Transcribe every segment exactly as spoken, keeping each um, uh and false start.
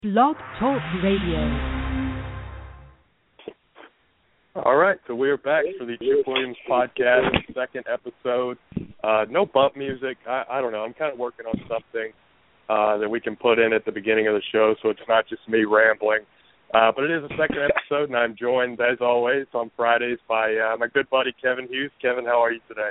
Blog Talk Radio. All right, so we are back for the Chip Williams podcast, second episode. Uh, no bump music. I, I don't know. I'm kind of working on something uh, that we can put in at the beginning of the show so it's not just me rambling. Uh, but it is the second episode, and I'm joined, as always, on Fridays by uh, my good buddy Kevin Hughes. Kevin, how are you today?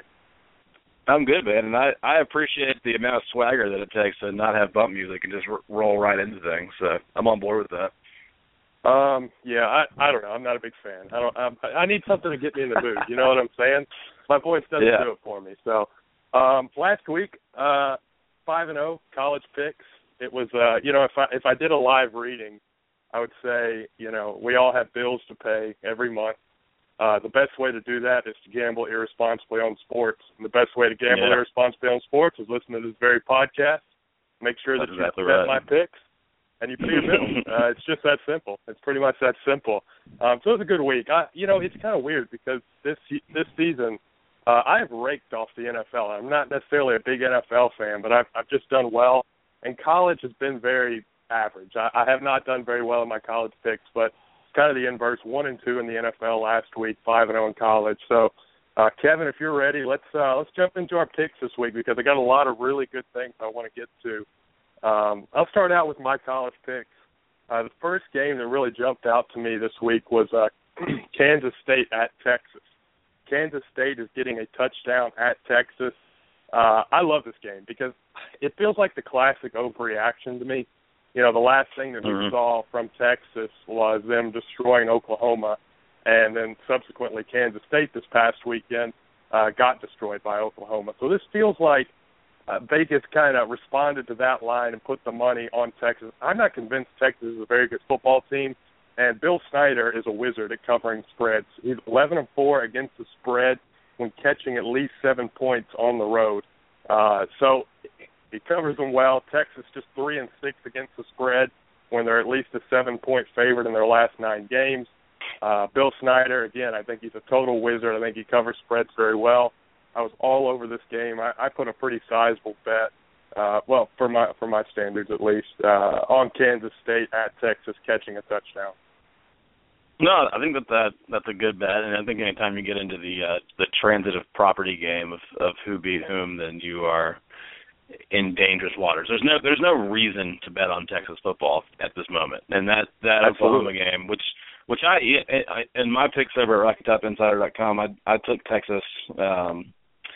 I'm good, man, and I, I appreciate the amount of swagger that it takes to not have bump music and just r- roll right into things. So I'm on board with that. Um, yeah, I, I don't know. I'm not a big fan. I don't. I'm, I need something to get me in the mood. You know what I'm saying? My voice doesn't yeah. do it for me. So um, last week, uh, five and zero college picks. It was, uh, you know, if I if I did a live reading, I would say, you know, we all have bills to pay every month. Uh, the best way to do that is to gamble irresponsibly on sports. And the best way to gamble yeah. irresponsibly on sports is listen to this very podcast. Make sure that That's you exactly bet right. my picks and you pay your bills. uh, it's just that simple. It's pretty much that simple. Um, so it was a good week. I, you know, it's kind of weird because this this season uh, I have raked off the N F L. I'm not necessarily a big N F L fan, but I've, I've just done well. And college has been very average. I, I have not done very well in my college picks, but it's kind of the inverse. One and two in the N F L last week, five and zero in college. So, uh, Kevin, if you're ready, let's uh, let's jump into our picks this week because I got a lot of really good things I want to get to. Um, I'll start out with my college picks. Uh, the first game that really jumped out to me this week was uh, Kansas State at Texas. Kansas State is getting a touchdown at Texas. Uh, I love this game because it feels like the classic overreaction to me. You know, the last thing that we mm-hmm. saw from Texas was them destroying Oklahoma, and then subsequently Kansas State this past weekend uh, got destroyed by Oklahoma. So this feels like uh, Vegas kind of responded to that line and put the money on Texas. I'm not convinced Texas is a very good football team, and Bill Snyder is a wizard at covering spreads. He's eleven and four against the spread when catching at least seven points on the road. Uh, so he covers them well. Texas just three and six against the spread when they're at least a seven-point favorite in their last nine games. Uh, Bill Snyder, again, I think he's a total wizard. I think he covers spreads very well. I was all over this game. I, I put a pretty sizable bet, uh, well, for my for my standards at least, uh, on Kansas State at Texas catching a touchdown. No, I think that, that that's a good bet, and I think anytime you get into the uh, the transitive property game of, of who beat whom, then you are in dangerous waters. There's no there's no reason to bet on Texas football at this moment, and that that Oklahoma game, which which I, I in my picks over at Rocky Top Insider dot com, I I took Texas. Um,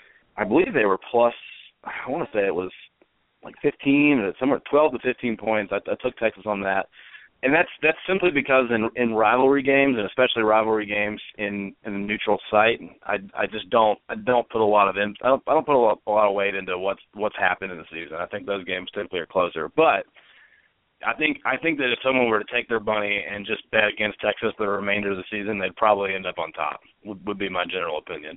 I believe they were plus. I want to say it was like fifteen, or somewhere twelve to fifteen points. I, I took Texas on that. And that's that's simply because in in rivalry games, and especially rivalry games in, in a neutral site, I I just don't I don't put a lot of in I don't, I don't put a lot, a lot of weight into what's what's happened in the season. I think those games typically are closer. But I think I think that if someone were to take their money and just bet against Texas the remainder of the season, they'd probably end up on top. Would would be my general opinion.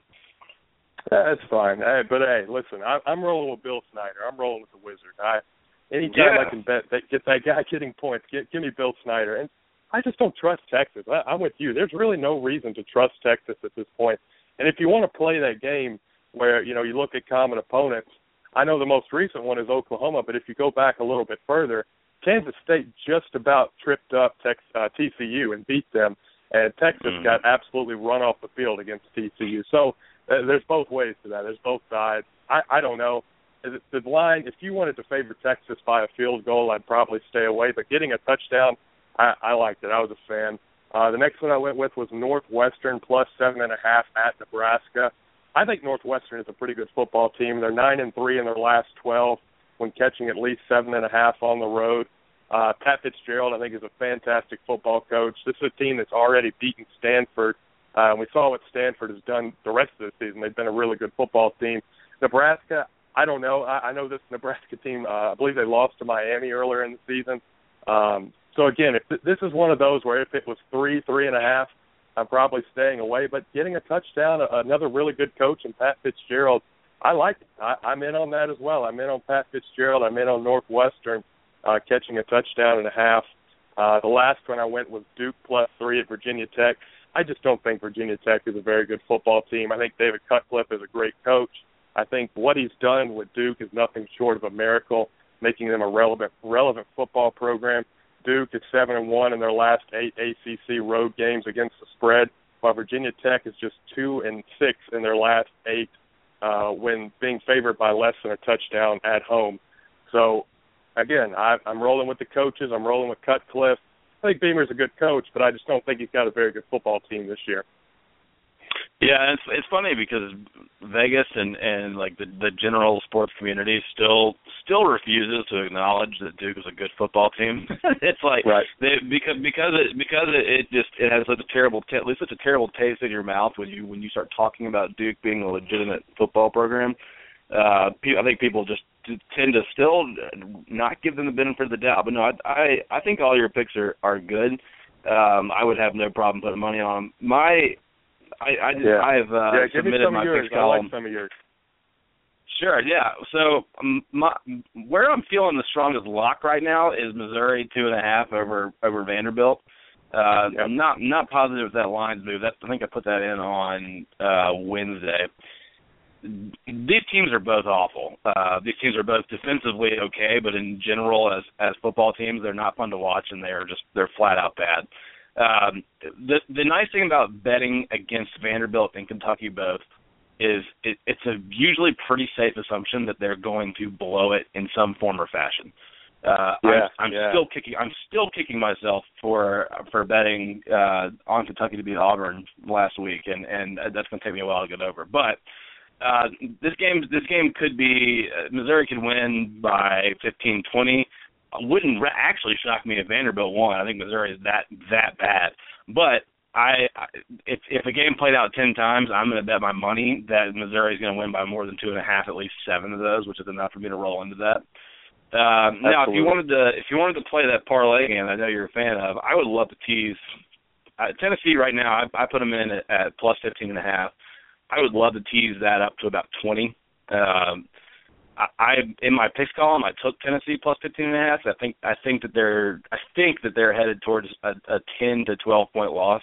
That's fine. Hey, but hey, listen, I, I'm rolling with Bill Snyder. I'm rolling with the Wizard. I. Anytime yeah. I can bet that get that guy getting points, get, give me Bill Snyder. And I just don't trust Texas. I, I'm with you. There's really no reason to trust Texas at this point. And if you want to play that game where, you know, you look at common opponents, I know the most recent one is Oklahoma, but if you go back a little bit further, Kansas State just about tripped up Tex, uh, T C U and beat them, and Texas mm. got absolutely run off the field against T C U. So uh, there's both ways to that. There's both sides. I, I don't know. The line, if you wanted to favor Texas by a field goal, I'd probably stay away. But getting a touchdown, I, I liked it. I was a fan. Uh, the next one I went with was Northwestern plus seven and a half at Nebraska. I think Northwestern is a pretty good football team. They're nine and three in their last twelve when catching at least seven and a half on the road. Uh, Pat Fitzgerald, I think, is a fantastic football coach. This is a team that's already beaten Stanford. Uh, we saw what Stanford has done the rest of the season. They've been a really good football team. Nebraska, I don't know. I, I know this Nebraska team, uh, I believe they lost to Miami earlier in the season. Um, so, again, if th- this is one of those where if it was three, three and a half, I'm probably staying away. But getting a touchdown, a, another really good coach in Pat Fitzgerald, I like it. I, I'm in on that as well. I'm in on Pat Fitzgerald. I'm in on Northwestern uh, catching a touchdown and a half. Uh, the last one I went was Duke plus three at Virginia Tech. I just don't think Virginia Tech is a very good football team. I think David Cutcliffe is a great coach. I think what he's done with Duke is nothing short of a miracle, making them a relevant relevant football program. Duke is seven and one in their last eight A C C road games against the spread, while Virginia Tech is just two and six in their last eight uh, when being favored by less than a touchdown at home. So, again, I, I'm rolling with the coaches. I'm rolling with Cutcliffe. I think Beamer's a good coach, but I just don't think he's got a very good football team this year. Yeah, it's it's funny because Vegas and, and like the the general sports community still still refuses to acknowledge that Duke is a good football team. It's like right. they, because because it because it, it just it has such a terrible t- at least such a terrible taste in your mouth when you when you start talking about Duke being a legitimate football program. Uh, I think people just tend to still not give them the benefit of the doubt. But no, I I, I think all your picks are are good. Um, I would have no problem putting money on them. My I, I just, yeah. I've uh, yeah, give submitted me some my of yours. picks column. I like some of yours. Sure, yeah. So um, my, where I'm feeling the strongest lock right now is Missouri two and a half over over Vanderbilt. Uh, yep. I'm not not positive if that line's moved. That, I think I put that in on uh, Wednesday. These teams are both awful. Uh, these teams are both defensively okay, but in general, as as football teams, they're not fun to watch, and they're just they're flat out bad. Um, the the nice thing about betting against Vanderbilt and Kentucky both is it, it's a usually pretty safe assumption that they're going to blow it in some form or fashion. Uh, yeah, I'm, I'm yeah. still kicking. I'm still kicking myself for for betting uh, on Kentucky to beat Auburn last week, and, and that's going to take me a while to get over. But uh, this game this game could be uh, Missouri could win by fifteen, twenty. Wouldn't re- actually shock me if Vanderbilt won. I think Missouri is that that bad. But I, I if if a game played out ten times, I'm going to bet my money that Missouri is going to win by more than two and a half, at least seven of those, which is enough for me to roll into that. Uh, now, if you wanted to if you wanted to play that parlay game, I know you're a fan of, I would love to tease uh, Tennessee right now. I, I put them in at, at plus fifteen and a half. I would love to tease that up to about twenty. Um, I in my picks column, I took Tennessee plus fifteen and a half. I think I think that they're I think that they're headed towards a, a ten to twelve point loss.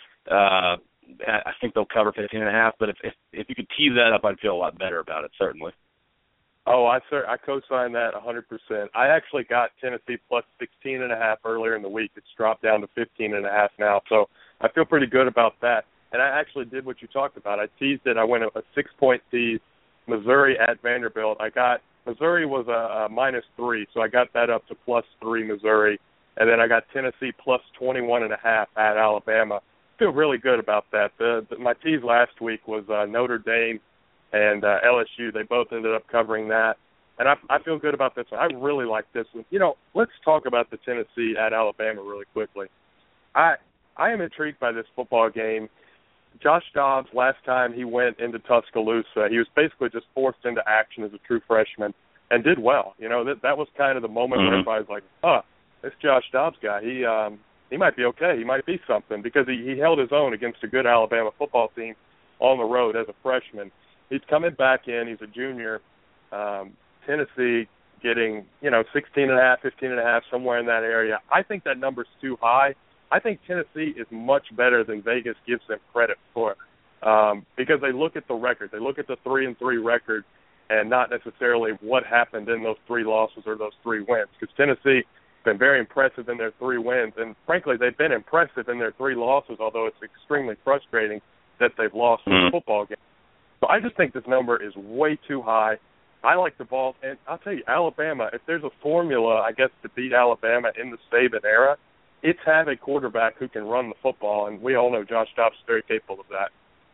Uh, I think they'll cover fifteen and a half. But if, if if you could tease that up, I'd feel a lot better about it. Certainly. Oh, I sir, I co-sign that one hundred percent. I actually got Tennessee plus sixteen and a half earlier in the week. It's dropped down to fifteen and a half now, so I feel pretty good about that. And I actually did what you talked about. I teased it. I went a, a six-point tease. Missouri at Vanderbilt. I got Missouri was a, a minus three, so I got that up to plus three Missouri, and then I got Tennessee plus twenty-one and a half at Alabama. I feel really good about that. The, the my tease last week was uh, Notre Dame and uh, L S U. They both ended up covering that, and I, I feel good about this one. I really like this one. You know, let's talk about the Tennessee at Alabama really quickly. I I am intrigued by this football game. Josh Dobbs, last time he went into Tuscaloosa, he was basically just forced into action as a true freshman and did well. You know, that that was kind of the moment mm-hmm. where everybody's like, huh, this Josh Dobbs guy, he um, he might be okay. He might be something because he, he held his own against a good Alabama football team on the road as a freshman. He's coming back in. He's a junior. Um, Tennessee getting, you know, sixteen and a half, fifteen and a half, somewhere in that area. I think that number's too high. I think Tennessee is much better than Vegas gives them credit for, um, because they look at the record. They look at the three and three record, and not necessarily what happened in those three losses or those three wins. Because Tennessee has been very impressive in their three wins, and frankly, they've been impressive in their three losses. Although it's extremely frustrating that they've lost mm-hmm. in football games. So I just think this number is way too high. I like the ball, and I'll tell you, Alabama. If there's a formula, I guess, to beat Alabama in the Saban era, it's have a quarterback who can run the football, and we all know Josh Dobbs is very capable of that.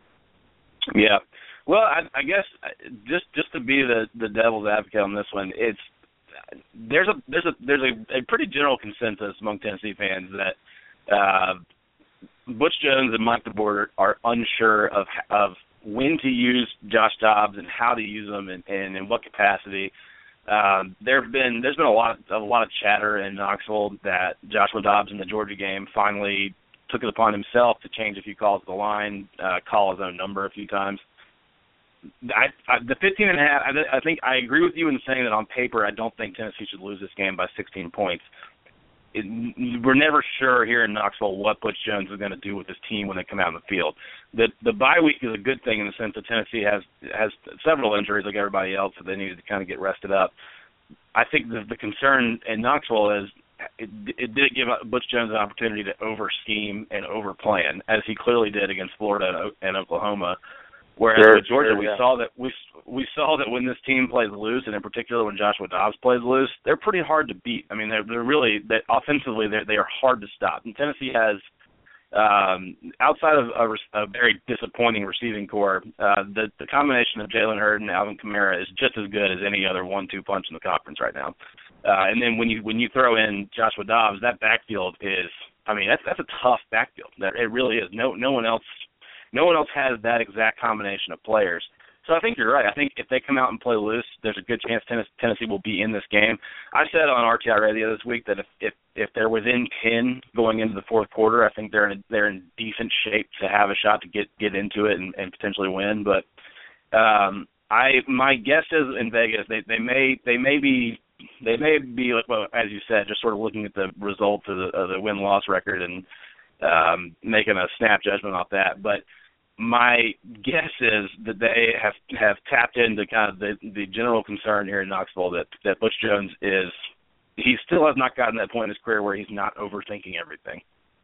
Yeah. Well, I, I guess just just to be the, the devil's advocate on this one, it's there's a there's a there's a, a pretty general consensus among Tennessee fans that uh, Butch Jones and Mike DeBoer are unsure of of when to use Josh Dobbs and how to use them and, and in what capacity. Um, there have been there's been a lot of, a lot of chatter in Knoxville that Joshua Dobbs in the Georgia game finally took it upon himself to change a few calls to the line, uh, call his own number a few times. I, I, the fifteen and a half, I, I think I agree with you in saying that on paper I don't think Tennessee should lose this game by sixteen points. It, we're never sure here in Knoxville what Butch Jones is going to do with his team when they come out in the field. The the bye week is a good thing in the sense that Tennessee has has several injuries like everybody else, so they need to kind of get rested up. I think the, the concern in Knoxville is it, it did give Butch Jones an opportunity to over-scheme and over-plan, as he clearly did against Florida and Oklahoma. Whereas sure, with Georgia, sure, we yeah. saw that we we saw that when this team plays loose, and in particular when Joshua Dobbs plays loose, they're pretty hard to beat. I mean, they're, they're really that offensively they they are hard to stop. And Tennessee has, um, outside of a, a very disappointing receiving core, uh, the the combination of Jalen Hurd and Alvin Kamara is just as good as any other one two punch in the conference right now. Uh, and then when you when you throw in Joshua Dobbs, that backfield is, I mean, that's that's a tough backfield. That it really is. No no one else. No one else has that exact combination of players. So I think you're right. I think if they come out and play loose, there's a good chance Tennessee will be in this game. I said on R T I Radio this week that if if, if they're within ten going into the fourth quarter, I think they're in a, they're in decent shape to have a shot to get, get into it and, and potentially win. But um, I my guess is in Vegas they, they may they may be they may be like, well, as you said, just sort of looking at the results of the, of the win loss record and um, making a snap judgment off that. But my guess is that they have have tapped into kind of the, the general concern here in Knoxville that, that Butch Jones is, he still has not gotten to that point in his career where he's not overthinking everything.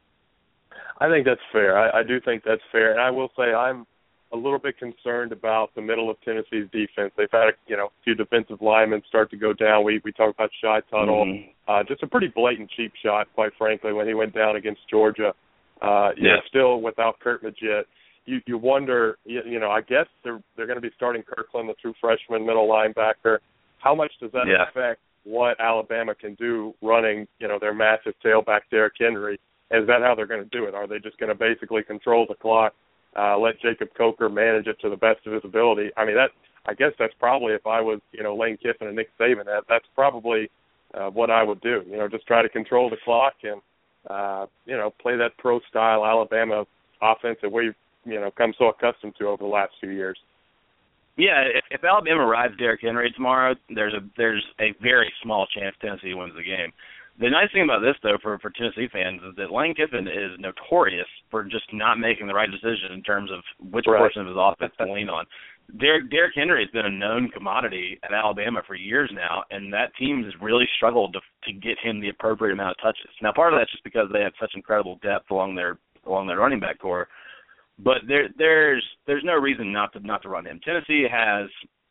I think that's fair. I, I do think that's fair. And I will say I'm a little bit concerned about the middle of Tennessee's defense. They've had, a, you know, a few defensive linemen start to go down. We we talked about Shy Tuttle. Mm-hmm. Uh, just a pretty blatant cheap shot, quite frankly, when he went down against Georgia. Uh, yeah. You know, still without Kurt Magid. You you wonder, you, you know, I guess they're they're going to be starting Kirkland, the true freshman middle linebacker. How much does that yeah. affect what Alabama can do running, you know, their massive tailback Derrick Henry? Is that how they're going to do it? Are they just going to basically control the clock, uh, let Jacob Coker manage it to the best of his ability? I mean, that I guess that's probably, if I was, you know, Lane Kiffin and Nick Saban, that, that's probably uh, what I would do. You know, just try to control the clock and, uh, you know, play that pro-style Alabama offense that we've, you know, come so accustomed to over the last few years. Yeah, if, if Alabama rides Derrick Henry tomorrow, there's a there's a very small chance Tennessee wins the game. The nice thing about this, though, for, for Tennessee fans is that Lane Kiffin is notorious for just not making the right decision in terms of which right. portion of his offense to lean on. Derrick, Derrick Henry has been a known commodity at Alabama for years now, and that team has really struggled to to get him the appropriate amount of touches. Now, part of that's just because they have such incredible depth along their along their running back core. But there, there's there's no reason not to not to run him. Tennessee has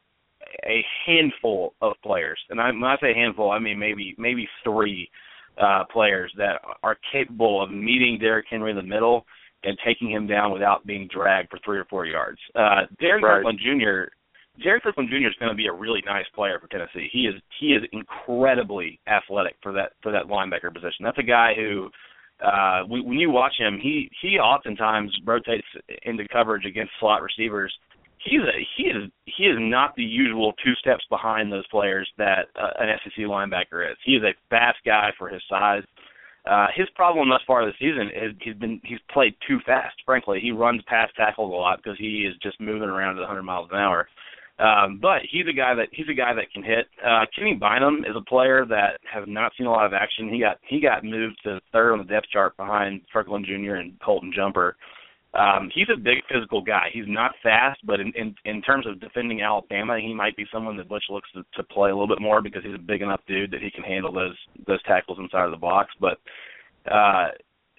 a handful of players, and I, when I say handful, I mean maybe maybe three uh, players that are capable of meeting Derrick Henry in the middle and taking him down without being dragged for three or four yards. Uh, Derrick right. Kirkland Junior Derrick Kirkland Junior is going to be a really nice player for Tennessee. He is he is incredibly athletic for that for that linebacker position. That's a guy who. Uh, when you watch him, he, he oftentimes rotates into coverage against slot receivers. He's a, he is he is not the usual two steps behind those players that uh, an S E C linebacker is. He is a fast guy for his size. Uh, his problem thus far this season is he's been he's played too fast. Frankly, he runs past tackles a lot because he is just moving around at one hundred miles an hour. Um, but he's a guy that he's a guy that can hit. Uh, Kenny Bynum is a player that has not seen a lot of action. He got he got moved to third on the depth chart behind Kirkland Junior and Colton Jumper. Um, he's a big physical guy. He's not fast, but in, in in terms of defending Alabama, he might be someone that Butch looks to, to play a little bit more because he's a big enough dude that he can handle those those tackles inside of the box. But uh,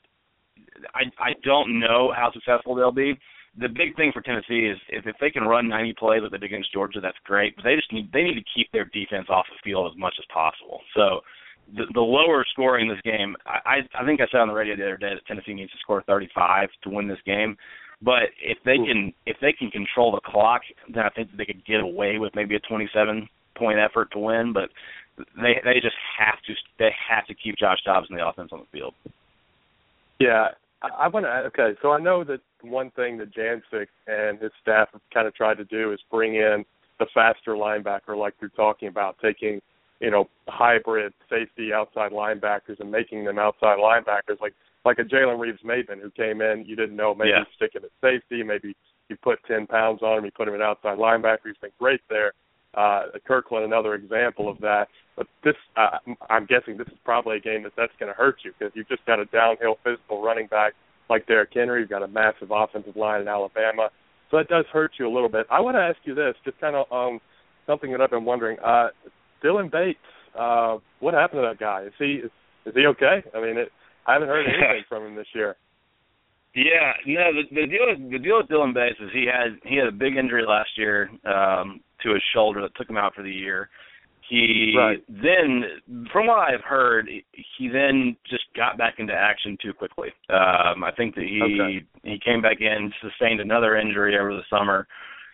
I I don't know how successful they'll be. The big thing for Tennessee is if, if they can run ninety plays like they did against Georgia, that's great. But they just need they need to keep their defense off the field as much as possible. So the, the lower scoring this game, I, I think I said on the radio the other day that Tennessee needs to score thirty-five to win this game. But if they Ooh. can if they can control the clock, then I think that they could get away with maybe a twenty-seven point effort to win. But they they just have to they have to keep Josh Dobbs in the offense on the field. Yeah. I want to, okay, so I know that one thing that Jancic and his staff have kind of tried to do is bring in the faster linebacker like you're talking about, taking, you know, hybrid safety outside linebackers and making them outside linebackers, like like a Jalen Reeves-Maybin who came in, you didn't know, maybe yeah. stick him at safety, maybe you put ten pounds on him, you put him at outside linebacker, he's been great there. Uh, Kirkland, another example of that. But this, uh, I'm guessing this is probably a game that that's going to hurt you because you've just got a downhill physical running back like Derrick Henry. You've got a massive offensive line in Alabama. So that does hurt you a little bit. I want to ask you this, just kind of um, something that I've been wondering. Uh, Dylan Bates, uh, what happened to that guy? Is he is, is he okay? I mean, it, I haven't heard anything from him this year. Yeah, no. The, the deal, with, the deal with Dylan Bates is he had he had a big injury last year um, to his shoulder that took him out for the year. He right. then, from what I've heard, he then just got back into action too quickly. Um, I think that he okay. he came back in, sustained another injury over the summer.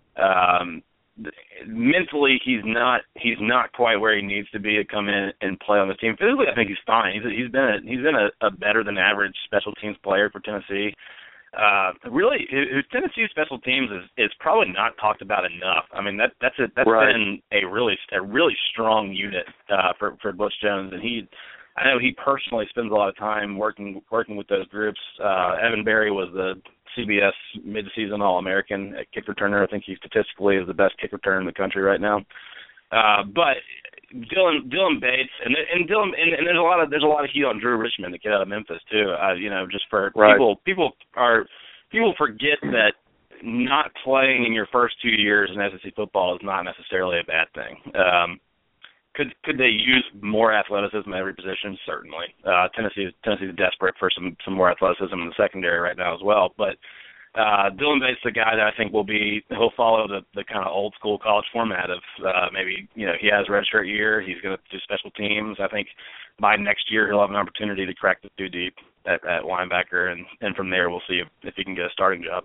Um, mentally, he's not he's not quite where he needs to be to come in and play on the team. Physically, I think he's fine. He's he's been a, he's been a, a better than average special teams player for Tennessee. Uh, really, Tennessee's special teams is, is probably not talked about enough. I mean, that that's a, that's right. been a really a really strong unit uh, for for Butch Jones, and he, I know he personally spends a lot of time working working with those groups. Uh, Evan Berry was the C B S mid-season All-American at kick returner. I think he statistically is the best kick returner in the country right now. Uh, but Dylan Dylan Bates and and Dylan and, and there's a lot of there's a lot of heat on Drew Richmond, the kid out of Memphis too. Uh, you know, just for right. people people are people forget that not playing in your first two years in S E C football is not necessarily a bad thing. Um, could could they use more athleticism at every position? Certainly. Uh, Tennessee Tennessee is desperate for some some more athleticism in the secondary right now as well, but. Uh, Dylan Bates, the guy that I think will be, he'll follow the, the kind of old school college format of uh, maybe, you know, he has a redshirt year, he's going to do special teams. I think by next year he'll have an opportunity to crack the two deep at, at linebacker, and, and from there we'll see if, if he can get a starting job.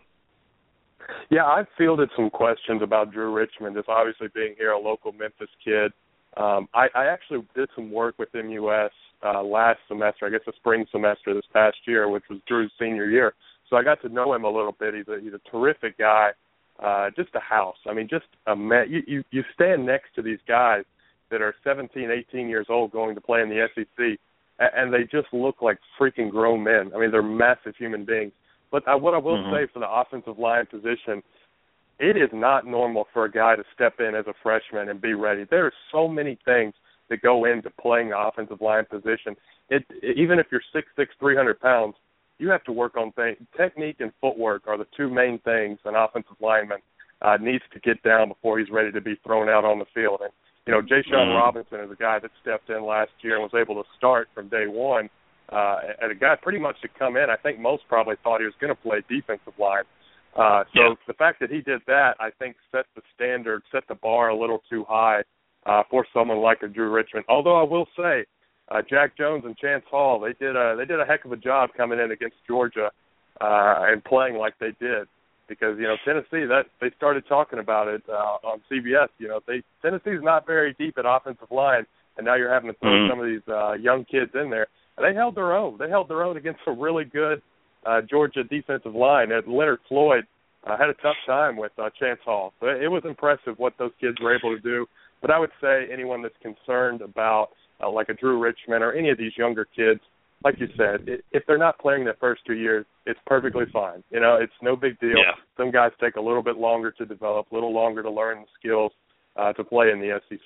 Yeah, I've fielded some questions about Drew Richmond, just obviously being here, a local Memphis kid. Um, I, I actually did some work with M U S uh, last semester, I guess the spring semester this past year, which was Drew's senior year. So I got to know him a little bit. He's a, he's a terrific guy, uh, just a house. I mean, just a man. You, you, you stand next to these guys that are seventeen, eighteen years old going to play in the S E C, and they just look like freaking grown men. I mean, they're massive human beings. But I, what I will mm-hmm. say for the offensive line position, it is not normal for a guy to step in as a freshman and be ready. There are so many things that go into playing the offensive line position. It, it, even if you're six six, three hundred pounds, you have to work on things. Technique and footwork are the two main things an offensive lineman uh, needs to get down before he's ready to be thrown out on the field. And, you know, Jay Sean mm-hmm. Robinson is a guy that stepped in last year and was able to start from day one, uh, and a guy pretty much to come in. I think most probably thought he was going to play defensive line. Uh, so yeah. the fact that he did that, I think, set the standard, set the bar a little too high uh, for someone like a Drew Richmond. Although I will say, Uh, Jack Jones and Chance Hall, they did a they did a heck of a job coming in against Georgia uh, and playing like they did, because you know Tennessee, that they started talking about it uh, on C B S. You know, they Tennessee's not very deep at offensive line, and now you're having to throw mm-hmm. some of these uh, young kids in there. And they held their own. They held their own against a really good uh, Georgia defensive line. And Leonard Floyd uh, had a tough time with uh, Chance Hall. So it was impressive what those kids were able to do. But I would say anyone that's concerned about Uh, like a Drew Richmond or any of these younger kids, like you said, it, if they're not playing their first two years, it's perfectly fine. You know, it's no big deal. Yeah. Some guys take a little bit longer to develop, a little longer to learn the skills uh, to play in the S E C.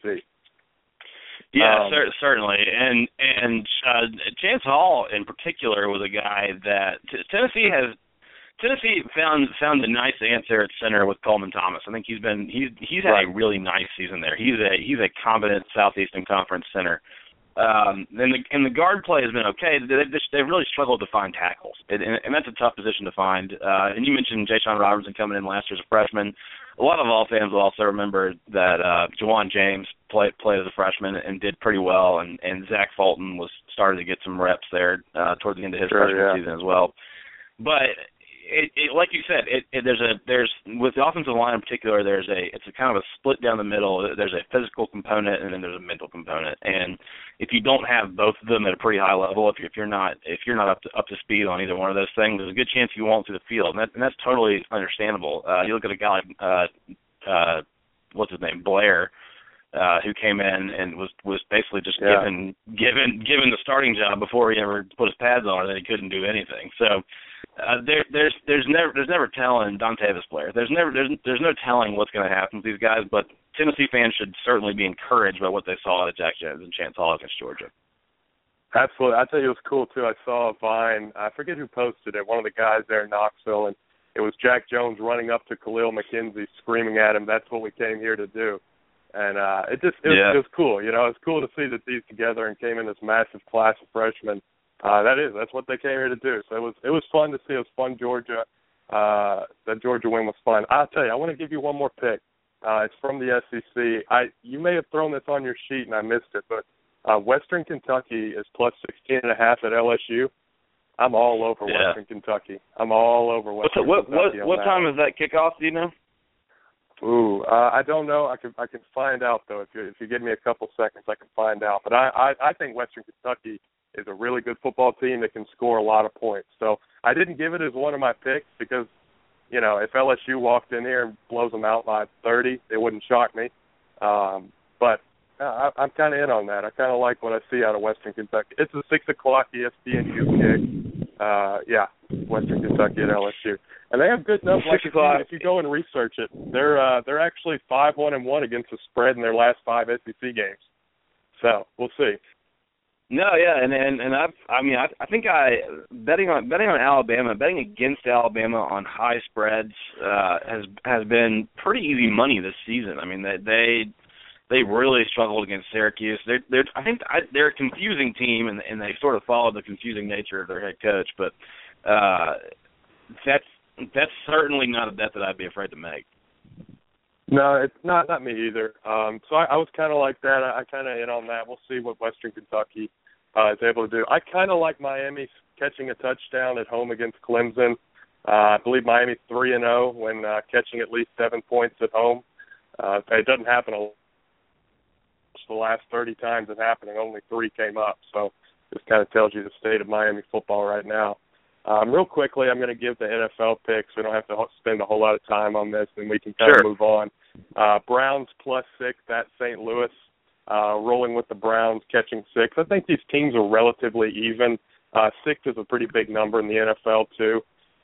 Yeah, um, cer- certainly. And and uh, Chance Hall in particular was a guy that t- Tennessee has Tennessee found found a nice answer at center with Coleman Thomas. I think he's been he's he's had right. a really nice season there. He's a he's a competent Southeastern Conference center. Um, and the and the guard play has been okay. They they've really struggled to find tackles, and, and that's a tough position to find. Uh, and you mentioned Jay Sean Robertson coming in last year as a freshman. A lot of all fans will also remember that uh, Jawan James played played as a freshman and did pretty well, and, and Zach Fulton was started to get some reps there uh, towards the end of his sure, freshman yeah. season as well. But It, it, like you said, it, it, there's a there's with the offensive line in particular, there's a it's a kind of a split down the middle. There's a physical component and then there's a mental component. And if you don't have both of them at a pretty high level, if, you, if you're not if you're not up to up to speed on either one of those things, there's a good chance you won't through the field, and, that, and that's totally understandable. Uh, you look at a guy like uh, uh, what's his name, Blair, uh, who came in and was was basically just yeah. given given given the starting job before he ever put his pads on, and he couldn't do anything. So. Uh, there, there's, there's never, there's never telling Don Tavis player. There's never, there's, there's no telling what's going to happen with these guys. But Tennessee fans should certainly be encouraged by what they saw out of Jack Jones and Chance Hall against Georgia. Absolutely, I tell you, it was cool too. I saw a Vine. I forget who posted it. One of the guys there in Knoxville, and it was Jack Jones running up to Khalil McKenzie, screaming at him, "That's what we came here to do." And uh, it just it was, yeah. it was cool. You know, it was cool to see that these together and came in this massive class of freshmen. Uh, that is, that's what they came here to do. So it was it was fun to see. It was fun, Georgia. Uh, that Georgia win was fun. I'll tell you, I want to give you one more pick. Uh, it's from the S E C. I you may have thrown this on your sheet and I missed it, but uh, Western Kentucky is plus sixteen and a half at L S U. I'm all over yeah. Western Kentucky. I'm all over Western What's what, Kentucky. What, what, what time is that kickoff? Do you know? Ooh, uh, I don't know. I can I can find out though. If you if you give me a couple seconds, I can find out. But I, I I think Western Kentucky is a really good football team that can score a lot of points. So I didn't give it as one of my picks because, you know, if L S U walked in here and blows them out by thirty, it wouldn't shock me. Um, but I, I'm kind of in on that. I kind of like what I see out of Western Kentucky. It's a six o'clock E S P N U kick. Uh, yeah, Western Kentucky at L S U, and they have good enough. Like if you, if you go and research it, they're uh, they're actually five one and one against the spread in their last five S E C games. So we'll see. No, yeah, and and and I've, I mean, I, I think I betting on betting on Alabama, betting against Alabama on high spreads uh, has has been pretty easy money this season. I mean, they they they really struggled against Syracuse. They're they're I think they're a confusing team, and and they sort of followed the confusing nature of their head coach. But uh, that's that's certainly not a bet that I'd be afraid to make. No, it's not not me either. Um, so I, I was kind of like that. I, I kind of in on that. We'll see what Western Kentucky uh, is able to do. I kind of like Miami catching a touchdown at home against Clemson. Uh, I believe Miami's three and zero when uh, catching at least seven points at home. Uh, it doesn't happen a lot. The last thirty times it happened, and only three came up. So this kind of tells you the state of Miami football right now. Um, real quickly, I'm going to give the N F L picks. We don't have to spend a whole lot of time on this, and we can kind sure. of move on. Uh, Browns plus six at Saint Louis, uh, rolling with the Browns, catching six. I think these teams are relatively even. Uh, six is a pretty big number in the N F L, too.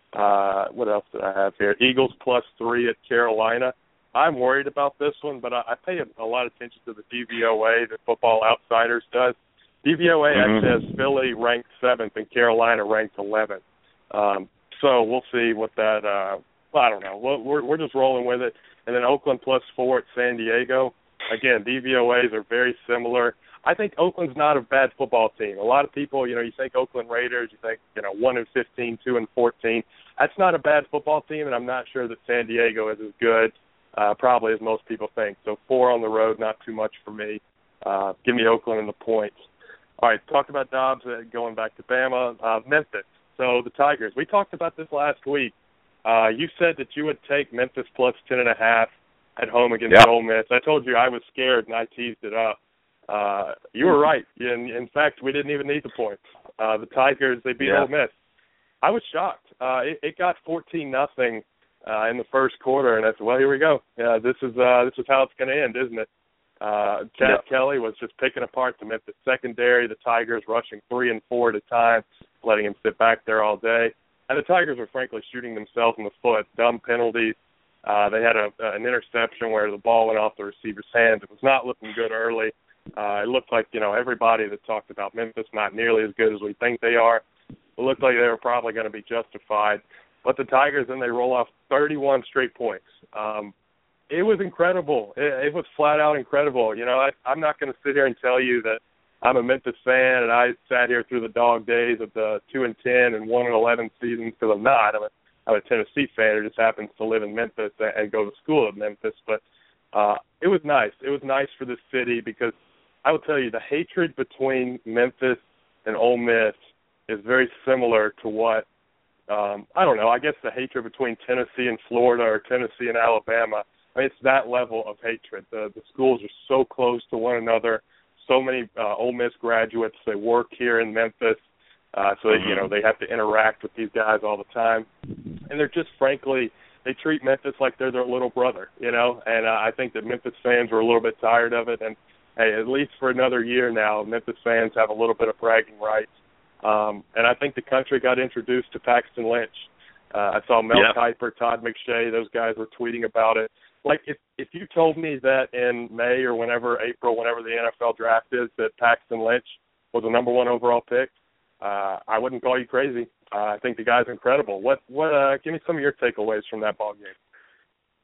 Uh, what else did I have here? Eagles plus three at Carolina. I'm worried about this one, but I, I pay a, a lot of attention to the D V O A that Football Outsiders does. D V O A mm-hmm. actually has Philly ranked seventh and Carolina ranked eleventh. Um, so we'll see what that, uh, well, I don't know. We're, we're, we're just rolling with it. And then Oakland plus four at San Diego. Again, D V O As are very similar. I think Oakland's not a bad football team. A lot of people, you know, you think Oakland Raiders, you think, you know, one and fifteen, two and fourteen. That's not a bad football team, and I'm not sure that San Diego is as good, uh, probably as most people think. So four on the road, not too much for me. Uh, give me Oakland and the points. All right, talked about Dobbs uh, going back to Bama. Uh, Memphis. So the Tigers. We talked about this last week. Uh, you said that you would take Memphis plus ten and a half at home against yep. Ole Miss. I told you I was scared and I teased it up. Uh, you were right. In, in fact, we didn't even need the points. Uh, the Tigers, they beat yeah. Ole Miss. I was shocked. Uh, it, it got fourteen nothing uh, in the first quarter, and I said, well, here we go. Yeah, this is uh, this is how it's going to end, isn't it? Uh, Chad yep. Kelly was just picking apart the Memphis secondary. The Tigers rushing three and four at a time, letting him sit back there all day. And the Tigers were frankly shooting themselves in the foot. Dumb penalties. Uh, they had a, an interception where the ball went off the receiver's hands. It was not looking good early. Uh, it looked like, you know, everybody that talked about Memphis not nearly as good as we think they are. It looked like they were probably going to be justified. But the Tigers, then they roll off thirty-one straight points. Um, it was incredible. It, it was flat out incredible. You know, I, I'm not going to sit here and tell you that I'm a Memphis fan and I sat here through the dog days of the two and ten and one and eleven seasons, because I'm not. I'm a, I'm a Tennessee fan who just happens to live in Memphis and go to school at Memphis. But uh, it was nice. It was nice for the city, because I will tell you, the hatred between Memphis and Ole Miss is very similar to what, um, I don't know, I guess the hatred between Tennessee and Florida or Tennessee and Alabama. I mean, it's that level of hatred. The, the schools are so close to one another. So many uh, Ole Miss graduates, they work here in Memphis, uh, so that, you know, they have to interact with these guys all the time. And they're just, frankly, they treat Memphis like they're their little brother, you know, and uh, I think that Memphis fans were a little bit tired of it. And, hey, at least for another year now, Memphis fans have a little bit of bragging rights. Um, and I think the country got introduced to Paxton Lynch. Uh, I saw Mel yep. Kiper, Todd McShay, those guys were tweeting about it. Like, if if you told me that in May or whenever, April, whenever the N F L draft is, that Paxton Lynch was the number one overall pick, uh, I wouldn't call you crazy. Uh, I think the guy's incredible. What what? Uh, give me some of your takeaways from that ball game.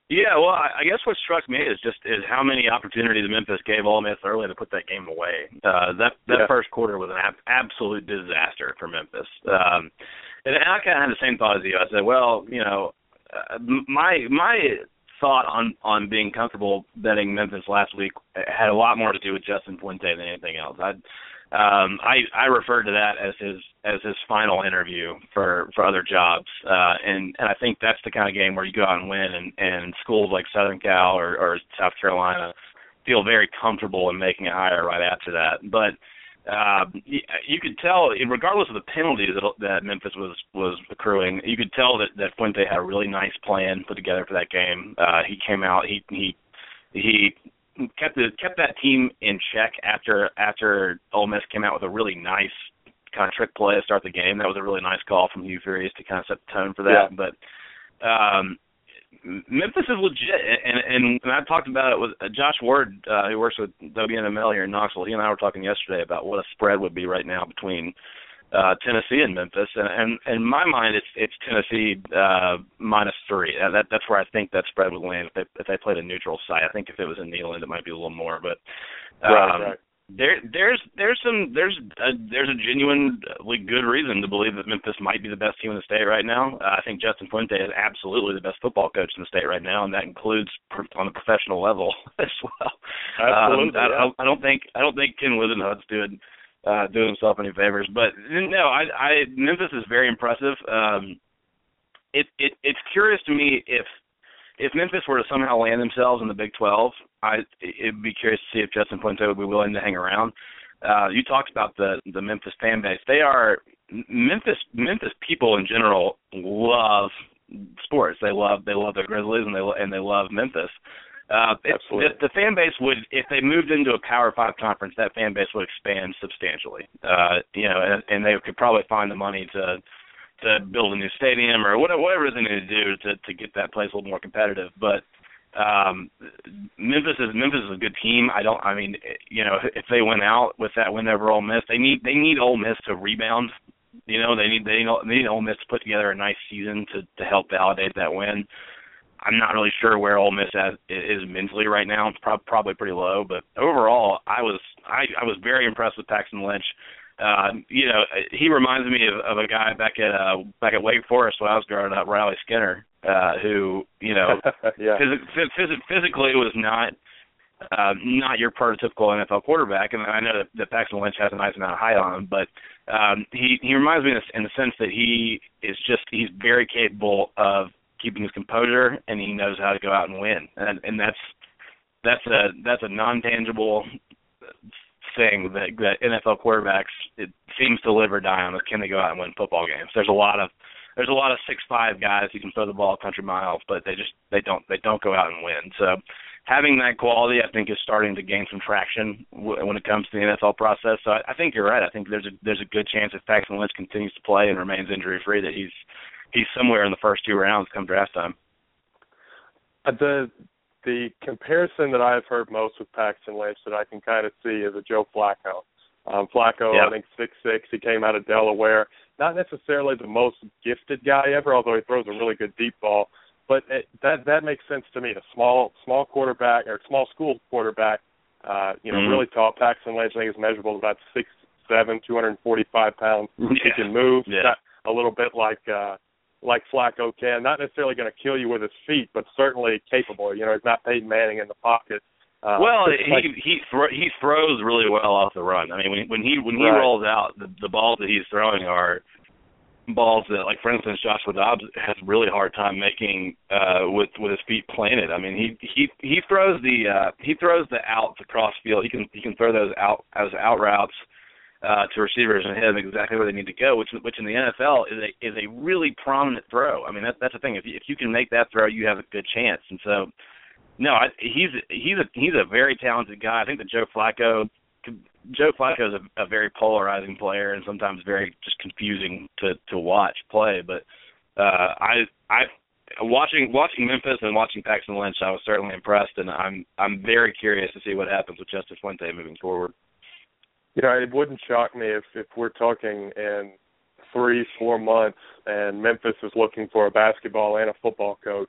Yeah, well, I guess what struck me is just is how many opportunities Memphis gave Ole Miss early to put that game away. Uh, that that yeah. first quarter was an ab- absolute disaster for Memphis. Um, and I kind of had the same thought as you. I said, well, you know, uh, my my thought on on being comfortable betting Memphis last week had a lot more to do with Justin Fuente than anything else. I um, I I referred to that as his as his final interview for, for other jobs, uh, and and I think that's the kind of game where you go out and win, and, and schools like Southern Cal or, or South Carolina feel very comfortable in making a hire right after that. But uh, you, you could tell, regardless of the penalties that, that Memphis was was accruing, you could tell that, that Fuente had a really nice plan put together for that game. Uh, he came out, he he he. kept the, kept that team in check after after Ole Miss came out with a really nice kind of trick play to start the game. That was a really nice call from Hugh Freeze to kind of set the tone for that. Yeah. But um, Memphis is legit, and, and and I talked about it with Josh Ward, uh, who works with W N M L here in Knoxville. He and I were talking yesterday about what a spread would be right now between uh, Tennessee and Memphis, and, and, and in my mind, it's it's Tennessee uh, minus three. Uh, that that's where I think that spread would land if they if they played a neutral site. I think if it was in Neyland, it might be a little more, but um, right, right. there there's there's some there's a, there's a genuinely good reason to believe that Memphis might be the best team in the state right now. Uh, I think Justin Fuente is absolutely the best football coach in the state right now, and that includes pro- on the professional level as well. Absolutely, um, I, yeah. I, I don't think I don't think Ken Wisenhut's doing. Uh, do himself any favors, but no, I, I Memphis is very impressive. Um, it, it it's curious to me if if Memphis were to somehow land themselves in the Big twelve, I it'd be curious to see if Justin Fuente would be willing to hang around. Uh, you talked about the the Memphis fan base. They are Memphis Memphis people in general love sports. They love they love the Grizzlies and they and they love Memphis. Uh, it, the, the fan base would, if they moved into a Power Five conference, that fan base would expand substantially. Uh, you know, and, and they could probably find the money to to build a new stadium or whatever, whatever they need to do to to get that place a little more competitive. But um, Memphis is Memphis is a good team. I don't. I mean, you know, if they went out with that win over Ole Miss, they need they need Ole Miss to rebound. You know, they need they need, they need Ole Miss to put together a nice season to to help validate that win. I'm not really sure where Ole Miss is mentally right now. It's pro- probably pretty low, but overall, I was I, I was very impressed with Paxton Lynch. Uh, you know, he reminds me of, of a guy back at uh, back at Wake Forest when I was growing up, Riley Skinner, uh, who you know yeah. phys- phys- physically was not uh, not your prototypical N F L quarterback, and I know that, that Paxton Lynch has a nice amount of height on him, but um, he he reminds me in the, in the sense that he is just he's very capable of keeping his composure, and he knows how to go out and win, and and that's that's a that's a non-tangible thing that, that N F L quarterbacks it seems to live or die on is can they go out and win football games. There's a lot of there's a lot of six five guys who can throw the ball a country miles, but they just they don't they don't go out and win. So having that quality, I think, is starting to gain some traction w- when it comes to the N F L process. So I, I think you're right. I think there's a there's a good chance if Paxton Lynch continues to play and remains injury free that he's he's somewhere in the first two rounds come draft time. The the comparison that I've heard most with Paxton Lynch that I can kind of see is a Joe Flacco. Um, Flacco, yeah. I think six six. He came out of Delaware. Not necessarily the most gifted guy ever, although he throws a really good deep ball. But it, that that makes sense to me. The small small quarterback or small school quarterback, uh, you know, mm-hmm. really tall. Paxton Lynch, I think, is measurable about six seven, two hundred forty-five pounds. Yeah. He can move. Yeah. A little bit like. Uh, like Flacco can, not necessarily going to kill you with his feet, but certainly capable. You know, he's not Peyton Manning in the pocket. Uh, well, like, he he thro- he throws really well off the run. I mean, when when he when he right. rolls out, the, the balls that he's throwing are balls that, like for instance, Joshua Dobbs has a really hard time making uh, with with his feet planted. I mean, he he he throws the uh, he throws the outs across field. He can he can throw those out as out routes. Uh, to receivers and hit them exactly where they need to go, which which in the N F L is a is a really prominent throw. I mean, that, that's the thing. If you, if you can make that throw, you have a good chance. And so, no, I, he's he's a he's a very talented guy. I think that Joe Flacco Joe Flacco is a, a very polarizing player and sometimes very just confusing to, to watch play. But uh, I I watching watching Memphis and watching Paxton Lynch, I was certainly impressed, and I'm I'm very curious to see what happens with Justin Fuente moving forward. You know, it wouldn't shock me if, if we're talking in three, four months and Memphis is looking for a basketball and a football coach,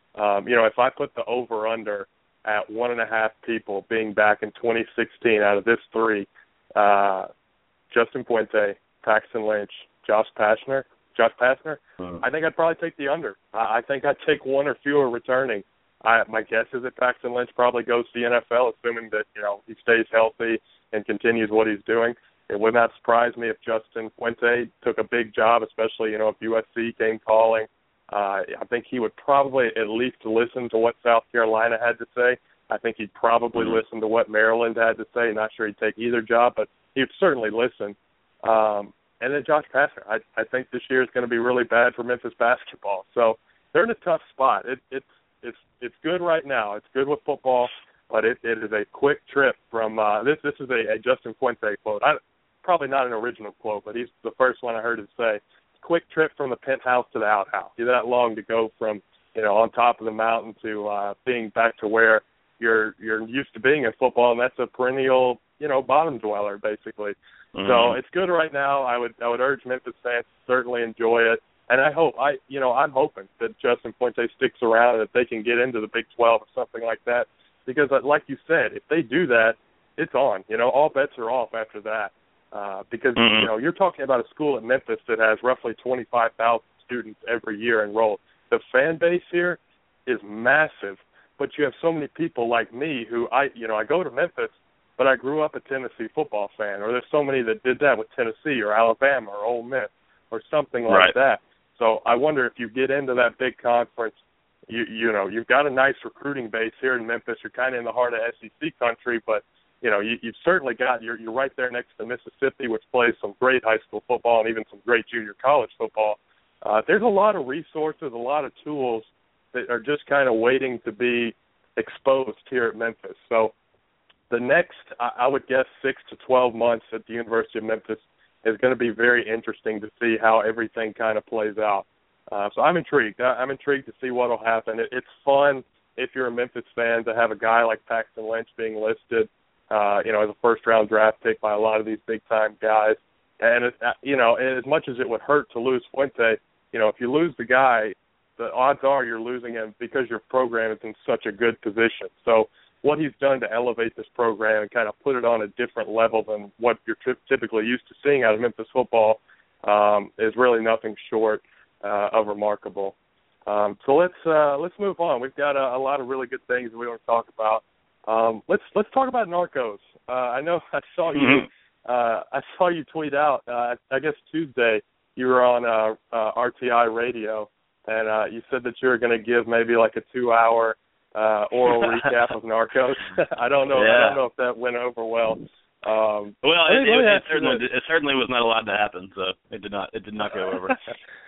Um, you know, if I put the over-under at one and a half people being back in twenty sixteen out of this three, uh, Justin Fuente, Paxton Lynch, Josh Pastner, Josh Pastner, mm-hmm. I think I'd probably take the under. I, I think I'd take one or fewer returning. I, my guess is that Paxton Lynch probably goes to the N F L, assuming that, you know, he stays healthy and continues what he's doing. It would not surprise me if Justin Fuente took a big job, especially, you know, if U S C came calling. Uh, I think he would probably at least listen to what South Carolina had to say. I think he'd probably mm-hmm. listen to what Maryland had to say. Not sure he'd take either job, but he'd certainly listen. Um, and then Josh Pastner. I, I think this year is going to be really bad for Memphis basketball. So they're in a tough spot. It, it's it's it's good right now. It's good with football, but it, it is a quick trip from uh, this. This is a, a Justin Fuente quote. I, probably not an original quote, but he's the first one I heard him say. Quick trip from the penthouse to the outhouse. You're that long to go from, you know, on top of the mountain to uh, being back to where you're you're used to being in football, and that's a perennial, you know, bottom dweller basically. Mm-hmm. So it's good right now. I would I would urge Memphis fans to certainly enjoy it, and I hope I you know I'm hoping that Justin Fuente sticks around and that they can get into the Big twelve or something like that, because like you said, if they do that, it's on. You know, all bets are off after that. Uh, because, mm-hmm. you know, you're talking about a school at Memphis that has roughly twenty-five thousand students every year enrolled. The fan base here is massive, but you have so many people like me who, I, you know, I go to Memphis, but I grew up a Tennessee football fan, or there's so many that did that with Tennessee or Alabama or Ole Miss or something like right. that. So I wonder if you get into that big conference, you, you know, you've got a nice recruiting base here in Memphis. You're kind of in the heart of S E C country, but you know, you, you've certainly got, you're, you're right there next to Mississippi, which plays some great high school football and even some great junior college football. Uh, there's a lot of resources, a lot of tools that are just kind of waiting to be exposed here at Memphis. So the next, I, I would guess, six to twelve months at the University of Memphis is going to be very interesting to see how everything kind of plays out. Uh, so I'm intrigued. I'm intrigued to see what will happen. It, it's fun, if you're a Memphis fan, to have a guy like Paxton Lynch being listed Uh, you know, as a first-round draft pick by a lot of these big-time guys. And, it, you know, as much as it would hurt to lose Fuente, you know, if you lose the guy, the odds are you're losing him because your program is in such a good position. So what he's done to elevate this program and kind of put it on a different level than what you're t- typically used to seeing out of Memphis football um, is really nothing short uh, of remarkable. Um, so let's uh, let's move on. We've got a, a lot of really good things that we want to talk about. Um, let's let's talk about Narcos. Uh, I know I saw you. Mm-hmm. Uh, I saw you tweet out. Uh, I guess Tuesday you were on uh, uh, R T I Radio, and uh, you said that you were going to give maybe like a two-hour uh, oral recap of Narcos. I don't know. Yeah. I don't know if that went over well. Um, well, it, it, it certainly it certainly was not allowed to happen, so it did not it did not go over.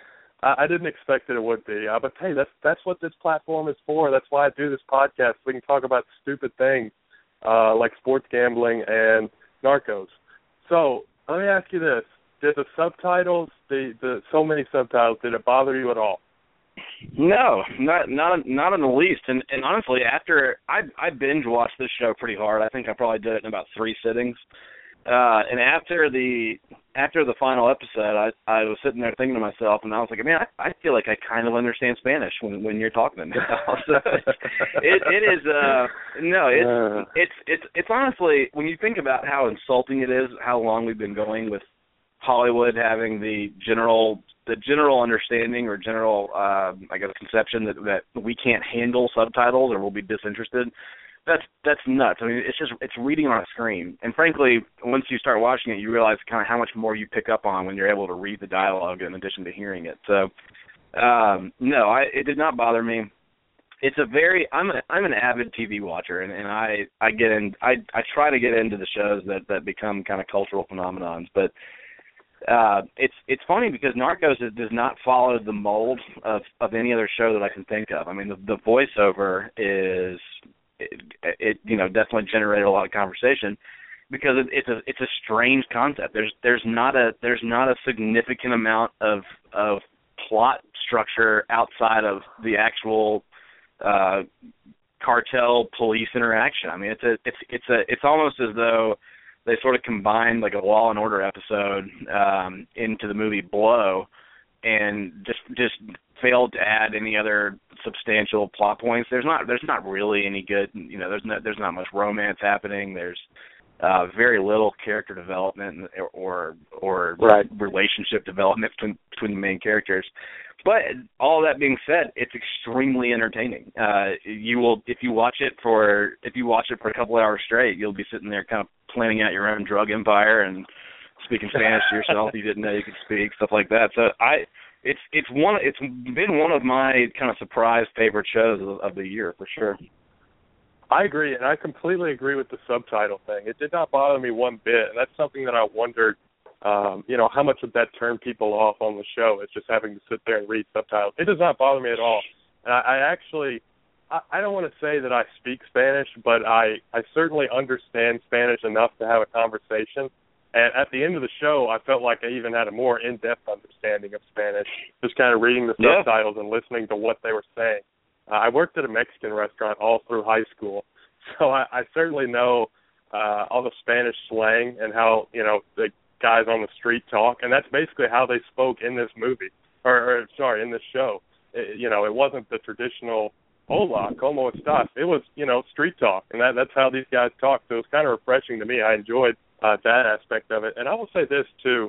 I didn't expect that it would be, uh, but hey, that's that's what this platform is for. That's why I do this podcast. We can talk about stupid things uh, like sports gambling and Narcos. So let me ask you this: did the subtitles, the, the so many subtitles, did it bother you at all? No, not not not in the least. And and honestly, after I I binge watched this show pretty hard. I think I probably did it in about three sittings. Uh, and after the after the final episode, I I was sitting there thinking to myself, and I was like, man, I, I feel like I kind of understand Spanish when when you're talking to me. So it it is uh no it's it's it's it's honestly, when you think about how insulting it is, how long we've been going with Hollywood having the general the general understanding or general uh, I guess conception that that we can't handle subtitles or we'll be disinterested. That's that's nuts. I mean, it's just it's reading on a screen, and frankly, once you start watching it, you realize kind of how much more you pick up on when you're able to read the dialogue in addition to hearing it. So, um, no, I, it did not bother me. It's a very I'm a, I'm an avid T V watcher, and, and I, I get in I I try to get into the shows that, that become kind of cultural phenomenons, but uh, it's it's funny because Narcos does not follow the mold of, of any other show that I can think of. I mean, the, the voiceover is. It, it you know definitely generated a lot of conversation because it, it's a it's a strange concept. There's there's not a there's not a significant amount of of plot structure outside of the actual uh, cartel police interaction. I mean, it's a it's it's a it's almost as though they sort of combined like a Law and Order episode um, into the movie Blow, and just just failed to add any other substantial plot points. There's not there's not really any good, you know, there's not there's not much romance happening. There's uh, very little character development or or right. relationship development between, between the main characters. But all that being said, it's extremely entertaining. Uh, you will, if you watch it for, if you watch it for a couple hours straight, you'll be sitting there kind of planning out your own drug empire and speaking Spanish to yourself you didn't know you could speak, stuff like that. So I, it's it's one, it's been one of my kind of surprise favorite shows of, of the year for sure. I agree, and I completely agree with the subtitle thing. It did not bother me one bit, and that's something that I wondered. Um, you know, how much would that turn people off on the show is just having to sit there and read subtitles. It does not bother me at all. And I, I actually, I, I don't want to say that I speak Spanish, but I, I certainly understand Spanish enough to have a conversation. And at the end of the show, I felt like I even had a more in-depth understanding of Spanish, just kind of reading the yeah. subtitles and listening to what they were saying. Uh, I worked at a Mexican restaurant all through high school, so I, I certainly know uh, all the Spanish slang and how, you know, the guys on the street talk, and that's basically how they spoke in this movie, or, or sorry, in this show. It, you know, it wasn't the traditional "Hola, ¿cómo estás?" It was, you know, street talk, and that, that's how these guys talk. So it was kind of refreshing to me. I enjoyed uh, that aspect of it, and I will say this too.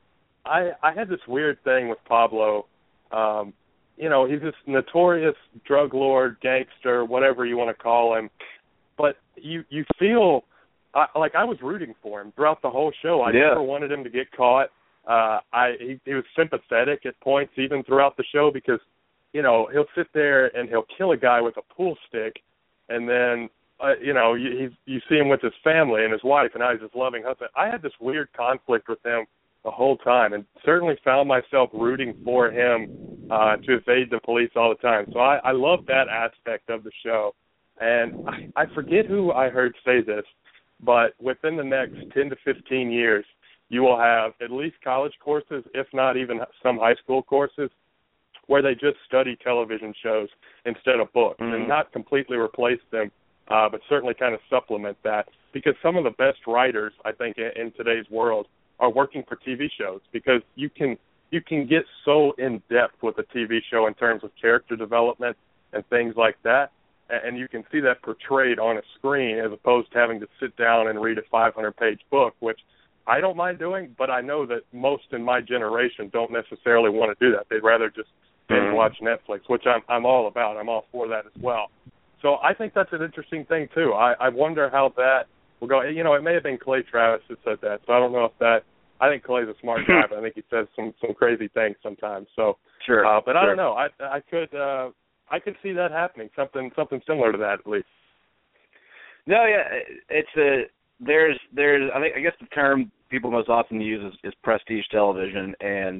I I had this weird thing with Pablo. Um, you know, he's this notorious drug lord, gangster, whatever you want to call him, but you you feel. I, like I was rooting for him throughout the whole show. I yeah. never wanted him to get caught. Uh, I he, he was sympathetic at points even throughout the show because, you know, he'll sit there and he'll kill a guy with a pool stick, and then uh, you know you he's, you see him with his family and his wife, and now he's this loving husband. I had this weird conflict with him the whole time, and certainly found myself rooting for him uh, to evade the police all the time. So I, I love that aspect of the show, and I, I forget who I heard say this. But within the next ten to fifteen years, you will have at least college courses, if not even some high school courses, where they just study television shows instead of books, mm-hmm. and not completely replace them, uh, but certainly kind of supplement that. Because some of the best writers, I think, in, in today's world are working for T V shows, because you can you can get so in-depth with a T V show in terms of character development and things like that. And you can see that portrayed on a screen as opposed to having to sit down and read a five hundred page book, which I don't mind doing, but I know that most in my generation don't necessarily want to do that. They'd rather just binge watch Netflix, which I'm I'm all about. I'm all for that as well. So I think that's an interesting thing, too. I, I wonder how that will go. You know, it may have been Clay Travis that said that, so I don't know if that – I think Clay's a smart guy, but I think he says some, some crazy things sometimes. So, sure, uh, but sure. I don't know. I I could uh, – I could see that happening, something something similar to that at least. No, yeah, it's a there's there's I think I guess the term people most often use is, is prestige television, and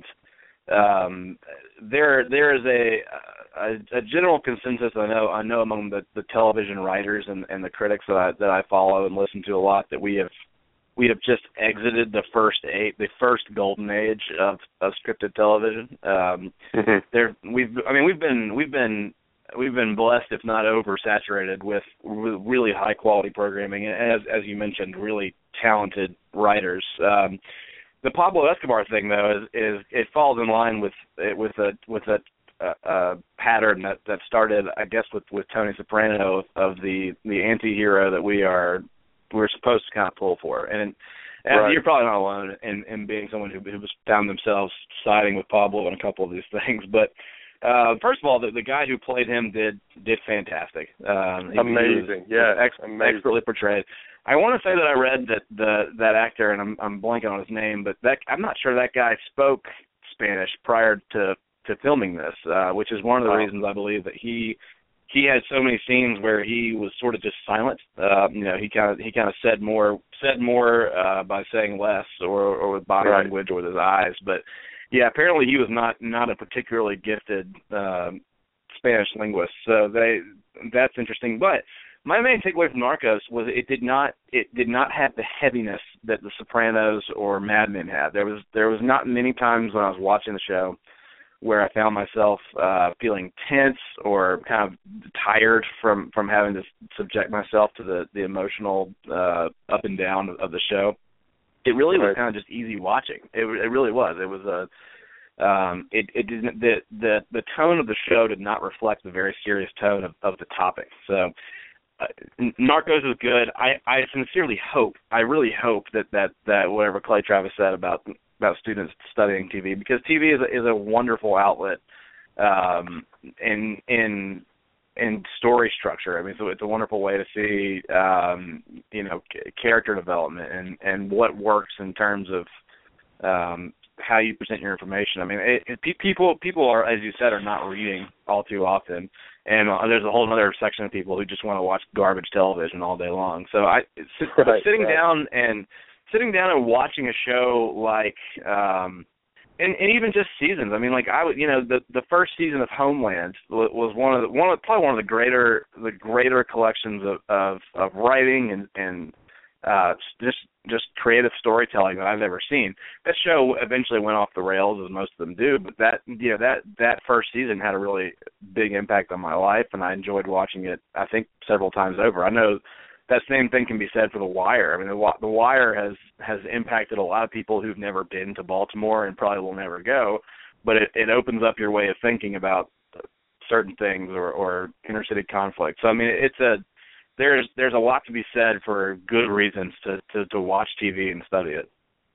um, there there is a, a a general consensus I know I know among the, the television writers and, and the critics that I that I follow and listen to a lot that we have we have just exited the first eight, the first golden age of, of scripted television. Um, mm-hmm. There, we've, I mean, we've been, we've been, we've been blessed, if not oversaturated, with re- really high quality programming, and as as you mentioned, really talented writers. Um, the Pablo Escobar thing, though, is, is it falls in line with with a with a, a, a pattern that, that started, I guess, with, with Tony Soprano of the the anti-hero that we are. We're supposed to kind of pull for. And, and right. you're probably not alone in, in being someone who, who found themselves siding with Pablo on a couple of these things. But uh, first of all, the, the guy who played him did did fantastic. Um, he, Amazing, he yeah, ex- expertly portrayed. I want to say that I read that the that actor, and I'm I'm blanking on his name, but that I'm not sure that guy spoke Spanish prior to, to filming this, uh, which is one of the wow. reasons I believe that he. He had so many scenes where he was sort of just silent. Uh, you know, he kind of he kind of said more said more uh, by saying less, or or with body right. language, or with his eyes. But yeah, apparently he was not not a particularly gifted um, Spanish linguist. So they that's interesting. But my main takeaway from Narcos was it did not it did not have the heaviness that The Sopranos or Mad Men had. There was there was not many times when I was watching the show where I found myself uh, feeling tense or kind of tired from, from having to subject myself to the, the emotional uh, up and down of the show. It really was right. kind of just easy watching. It, it really was. It was a um, it, it didn't the, the the tone of the show did not reflect the very serious tone of, of the topic. So uh, Narcos is good. I, I sincerely hope, I really hope that, that, that whatever Clay Travis said about about students studying T V, because T V is a, is a wonderful outlet um, in in in story structure. I mean, so it's a wonderful way to see um, you know c- character development and, and what works in terms of um, how you present your information. I mean, it, it, people people are, as you said, are not reading all too often, and uh, there's a whole other section of people who just want to watch garbage television all day long. So I sit, right, sitting right. down and sitting down and watching a show like, um, and, and even just seasons. I mean, like I would, you know, the the first season of Homeland was one of the one of probably one of the greater the greater collections of of, of writing and and uh, just just creative storytelling that I've ever seen. That show eventually went off the rails, as most of them do, but that you know that that first season had a really big impact on my life, and I enjoyed watching it, I think, several times over. I know that same thing can be said for The Wire. I mean, The, the Wire has has impacted a lot of people who've never been to Baltimore and probably will never go, but it, it opens up your way of thinking about certain things or, or inner city conflict. So I mean, it's a there's there's a lot to be said for good reasons to, to, to watch T V and study it.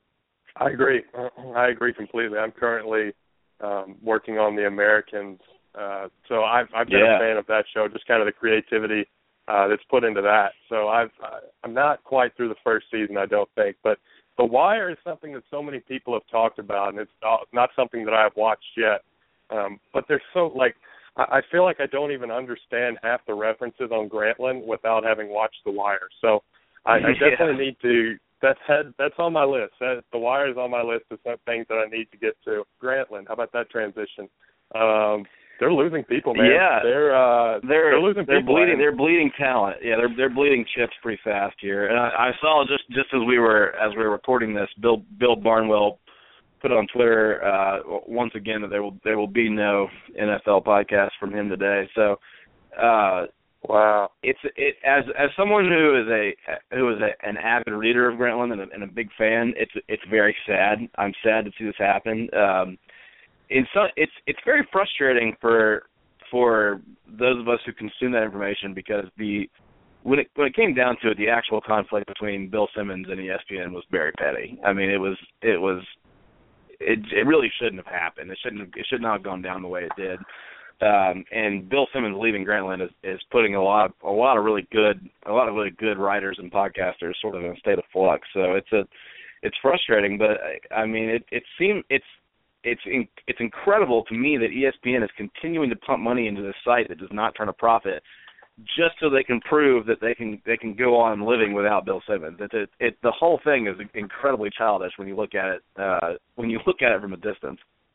I agree. I agree completely. I'm currently um, working on The Americans, uh, so I've I've been yeah. a fan of that show. Just kind of the creativity uh, that's put into that. So I've I'm not quite through the first season, I don't think, but The Wire is something that so many people have talked about, and it's not something that I've watched yet. Um, but they're so like. I feel like I don't even understand half the references on Grantland without having watched The Wire. So I, I definitely yeah. need to. That's head. That's on my list. That, The Wire is on my list of some things that I need to get to. Grantland. How about that transition? Um, they're losing people, man. Yeah, they're uh, they're, they're losing they're people. Bleeding, man. they're bleeding talent. Yeah, they're they're bleeding chips pretty fast here. And I, I saw just just as we were as we were recording this, Bill Bill Barnwell put on Twitter uh, once again that there will there will be no N F L podcast from him today. So, uh, wow, it's it as as someone who is a who is a, an avid reader of Grantland and a, and a big fan. It's it's very sad. I'm sad to see this happen. Um, in some, it's it's very frustrating for for those of us who consume that information, because the when it when it came down to it, the actual conflict between Bill Simmons and E S P N was very petty. I mean, it was it was. It, it really shouldn't have happened. It shouldn't. Have, it should not have gone down the way it did. Um, and Bill Simmons leaving Grantland is, is putting a lot, of, a lot of really good, a lot of really good writers and podcasters sort of in a state of flux. So it's a, it's frustrating. But I mean, it, it seems it's, it's, in, it's incredible to me that E S P N is continuing to pump money into this site that does not turn a profit, just so they can prove that they can they can go on living without Bill Simmons. It, it, it, the whole thing is incredibly childish when you look at it uh, when you look at it from a distance.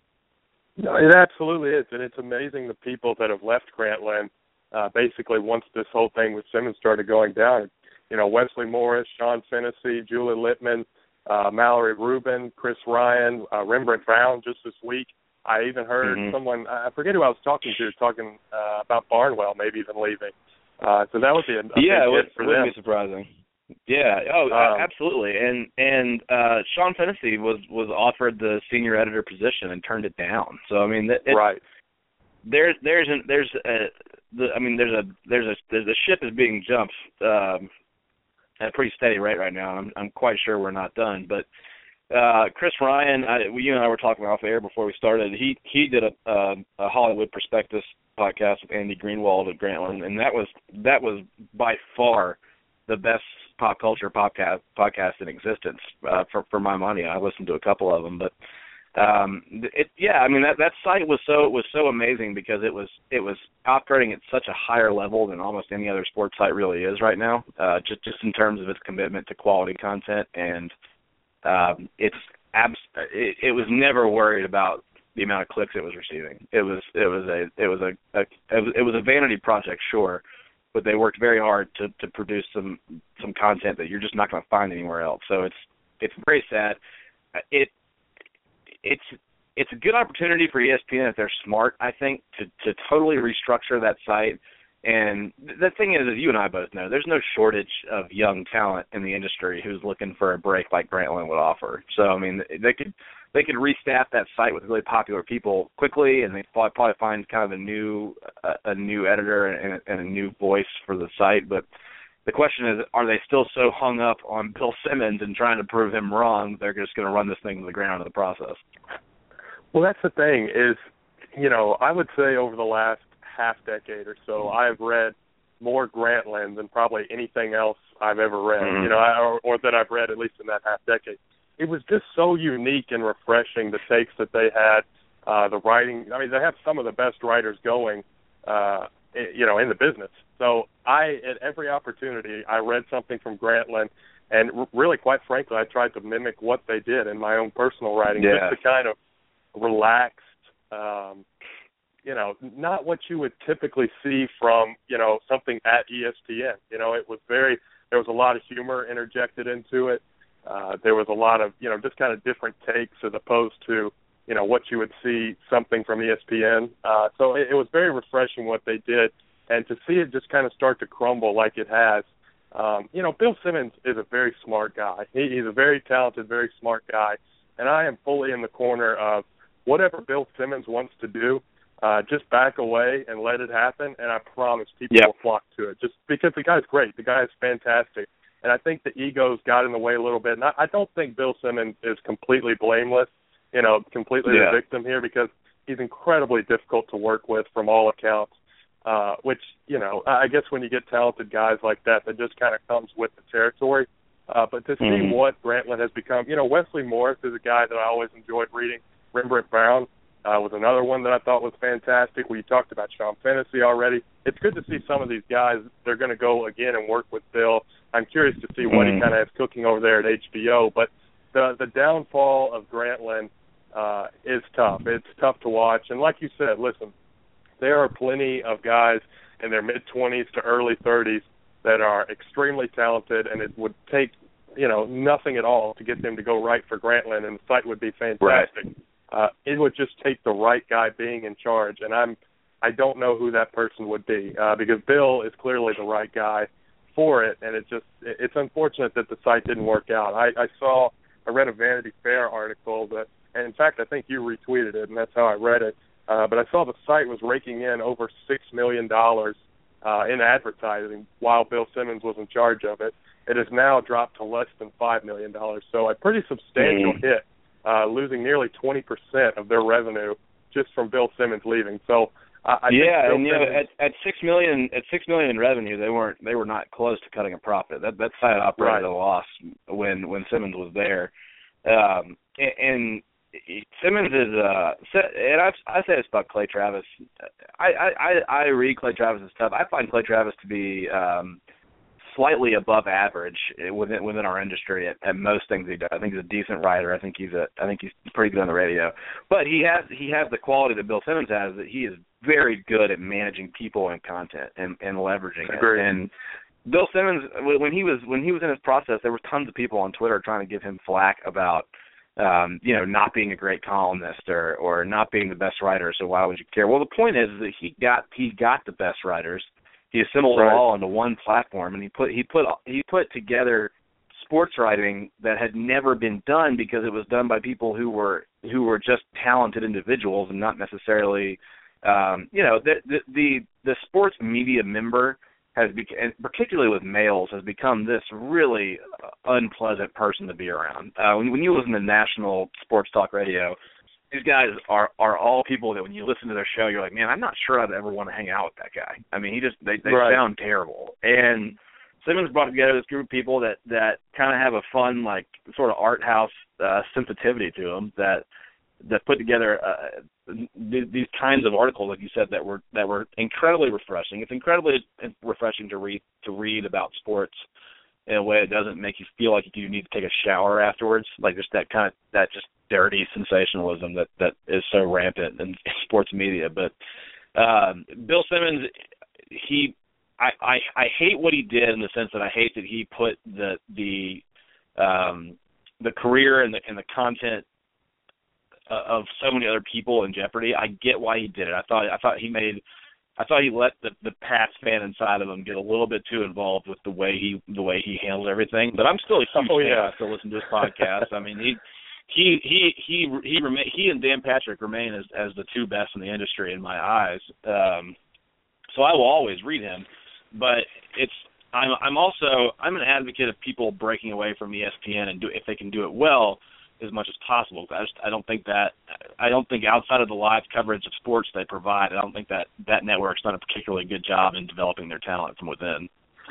No, it absolutely is, and it's amazing the people that have left Grantland. Uh, basically, once this whole thing with Simmons started going down, you know, Wesley Morris, Sean Fennessy, Julie Littman, uh, Mallory Rubin, Chris Ryan, uh, Rembrandt Brown. Just this week, I even heard mm-hmm. someone, I forget who I was talking to, talking uh, about Barnwell maybe even leaving. Uh, so that would be a, a yeah, big it would, hit for wouldn't them. be surprising. Yeah, oh, um, absolutely. And and uh, Sean Fennessy was, was offered the senior editor position and turned it down. So I mean, it, right. There's there's an, there's a, the, I mean there's a there's a there's a ship is being jumped um, at a pretty steady rate right now. I'm I'm quite sure we're not done, but. Uh, Chris Ryan, I, you and I were talking off air before we started. He he did a, uh, a Hollywood Prospectus podcast with Andy Greenwald at Grantland, and that was that was by far the best pop culture podcast podcast in existence uh, for for my money. I listened to a couple of them, but um, it yeah, I mean that, that site was so was so amazing because it was it was operating at such a higher level than almost any other sports site really is right now. Uh, just just in terms of its commitment to quality content and. Um, it's abs- it, it was never worried about the amount of clicks it was receiving. It was it was a it was a, a it was a vanity project, sure, but they worked very hard to, to produce some some content that you're just not going to find anywhere else. So it's it's very sad. It it's it's a good opportunity for E S P N if they're smart, I think, to to totally restructure that site. And the thing is, as you and I both know, there's no shortage of young talent in the industry who's looking for a break like Grantland would offer. So, I mean, they could they could restaff that site with really popular people quickly, and they probably, probably find kind of a new a, a new editor and, and a new voice for the site. But the question is, are they still so hung up on Bill Simmons and trying to prove him wrong, they're just going to run this thing to the ground in the process? Well, that's the thing is, you know, I would say over the last half decade or so, I've read more Grantland than probably anything else I've ever read, mm-hmm. you know, or, or that I've read at least in that half decade. It was just so unique and refreshing, the takes that they had, uh, the writing. I mean, they have some of the best writers going, uh, you know, in the business. So I, at every opportunity, I read something from Grantland, and really, quite frankly, I tried to mimic what they did in my own personal writing, yeah. just to kind of relaxed, um, you know, not what you would typically see from, you know, something at E S P N. You know, it was very, there was a lot of humor interjected into it. Uh, there was a lot of, you know, just kind of different takes as opposed to, you know, what you would see something from E S P N. Uh, so it, it was very refreshing what they did. And to see it just kind of start to crumble like it has, um, you know, Bill Simmons is a very smart guy. He, he's a very talented, very smart guy. And I am fully in the corner of whatever Bill Simmons wants to do, uh, just back away and let it happen, and I promise people yep. will flock to it, just because the guy's great. The guy is fantastic. And I think the egos got in the way a little bit. And I, I don't think Bill Simmons is completely blameless, you know, completely yeah. the victim here, because he's incredibly difficult to work with from all accounts, uh, which, you know, I guess when you get talented guys like that, that just kind of comes with the territory. Uh, but to see mm-hmm. what Grantland has become, you know, Wesley Morris is a guy that I always enjoyed reading. Rembrandt Brown uh, was another one that I thought was fantastic. We talked about Sean Fennessy already. It's good to see some of these guys. They're going to go again and work with Bill. I'm curious to see what mm-hmm. he kind of has cooking over there at H B O. But the the downfall of Grantland uh, is tough. It's tough to watch. And like you said, listen, there are plenty of guys in their mid-twenties to early thirties that are extremely talented, and it would take, you know, nothing at all to get them to go write for Grantland, and the site would be fantastic. Right. Uh, it would just take the right guy being in charge, and I'm I don't know who that person would be uh, because Bill is clearly the right guy for it, and it's just it's unfortunate that the site didn't work out. I, I saw I read a Vanity Fair article that, and in fact I think you retweeted it, and that's how I read it. Uh, but I saw the site was raking in over six million dollars uh, in advertising while Bill Simmons was in charge of it. It has now dropped to less than five million dollars, so a pretty substantial mm. hit. Uh, losing nearly twenty percent of their revenue just from Bill Simmons leaving. So, uh, I yeah, think and you know, at, at six million at six million in revenue, they weren't they were not close to cutting a profit. That that site operated right. at a loss when when Simmons was there. Um, and, and Simmons is, uh, and I I say this about Clay Travis. I I I read Clay Travis's stuff. I find Clay Travis to be um, slightly above average within within our industry at, at most things he does. I think he's a decent writer. I think he's a I think he's pretty good on the radio. But he has he has the quality that Bill Simmons has, that he is very good at managing people and content and, and leveraging Agreed. it. And Bill Simmons, when he was when he was in his process, there were tons of people on Twitter trying to give him flack about um, you know, not being a great columnist or, or not being the best writer. So why would you care? Well, the point is that he got he got the best writers. He assembled right. it all into one platform, and he put he put he put together sports writing that had never been done because it was done by people who were who were just talented individuals and not necessarily, um, you know, the, the the the sports media member has become, and particularly with males, has become this really unpleasant person to be around. Uh, when, when you listen to national sports talk radio, these guys are, are all people that when you listen to their show, you're like, man, I'm not sure I'd ever want to hang out with that guy. I mean, he just they, they right. sound terrible. And Simmons brought together this group of people that, that kind of have a fun, like, sort of art house uh, sensitivity to them that that put together uh, th- these kinds of articles, like you said, that were that were incredibly refreshing. It's incredibly refreshing to read to read about sports in a way that doesn't make you feel like you need to take a shower afterwards, like just that kind of that just dirty sensationalism that, that is so rampant in sports media. But um, Bill Simmons, he, I, I, I hate what he did in the sense that I hate that he put the the um, the career and the and the content of so many other people in jeopardy. I get why he did it. I thought I thought he made. I thought he let the, the Pats fan inside of him get a little bit too involved with the way he the way he handled everything. But I'm still a huge oh, fan. yeah. I still listen to his podcast. I mean, he he he he he remain he and Dan Patrick remain as as the two best in the industry in my eyes. Um, so I will always read him, but it's I'm I'm also I'm an advocate of people breaking away from E S P N and do if they can do it well as much as possible. I just I don't think that I don't think outside of the live coverage of sports they provide, I don't think that that network's done a particularly good job in developing their talent from within.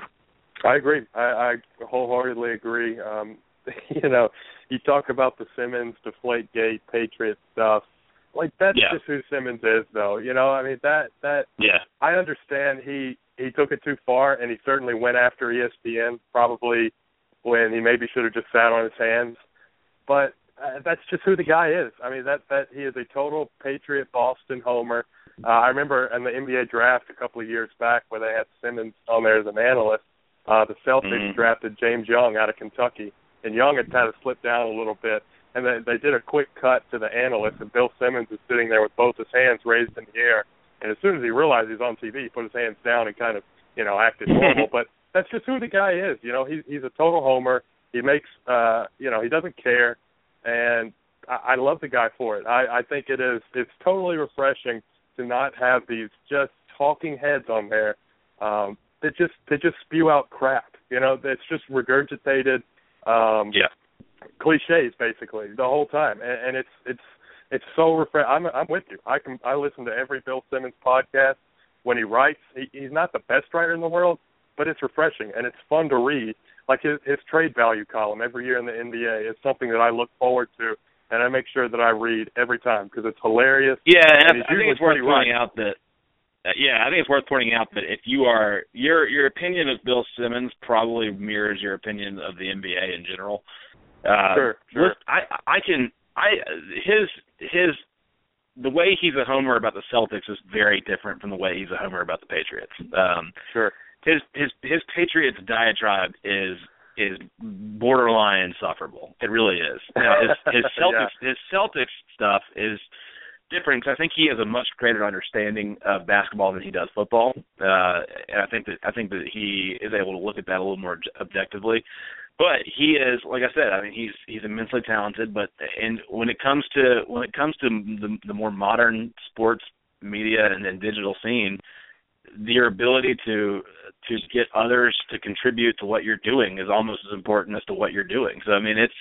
I agree. I, I wholeheartedly agree. Um, you know, you talk about the Simmons, Deflategate, Patriot stuff. Like, that's yeah. just who Simmons is, though. You know, I mean, that, that yeah. I understand he, he took it too far, and he certainly went after E S P N, probably when he maybe should have just sat on his hands. But uh, that's just who the guy is. I mean, that, that he is a total Patriot Boston homer. Uh, I remember in the N B A draft a couple of years back where they had Simmons on there as an analyst, uh, the Celtics mm-hmm. drafted James Young out of Kentucky. And Young had kind of slipped down a little bit, and they, they did a quick cut to the analyst, and Bill Simmons is sitting there with both his hands raised in the air. And as soon as he realized he was on T V, he put his hands down and kind of, you know, acted normal. But that's just who the guy is. You know, he's he's a total homer. He makes, uh, you know, he doesn't care, and I, I love the guy for it. I, I think it is it's totally refreshing to not have these just talking heads on there um, that just that just spew out crap. You know, that's just regurgitated. Um, yeah, cliches basically the whole time, and, and it's it's it's so refreshing. I'm I'm with you. I can I listen to every Bill Simmons podcast. When he writes, he, he's not the best writer in the world, but it's refreshing and it's fun to read. Like his his trade value column every year in the N B A is something that I look forward to, and I make sure that I read every time because it's hilarious. Yeah, and, and I, I think it's worth pointing right. out that. Uh, yeah, I think it's worth pointing out that if you are your your opinion of Bill Simmons probably mirrors your opinion of the N B A in general. Uh, sure, sure. I I can I his his the way he's a homer about the Celtics is very different from the way he's a homer about the Patriots. Um, sure. His his his Patriots diatribe is is borderline insufferable. It really is. Now, his his Celtics yeah. his Celtics stuff is different because I think he has a much greater understanding of basketball than he does football, uh, and I think that I think that he is able to look at that a little more objectively. But he is, like I said, I mean, he's he's immensely talented. But and when it comes to when it comes to the, the more modern sports media and, and digital scene, your ability to to get others to contribute to what you're doing is almost as important as to what you're doing. So I mean, it's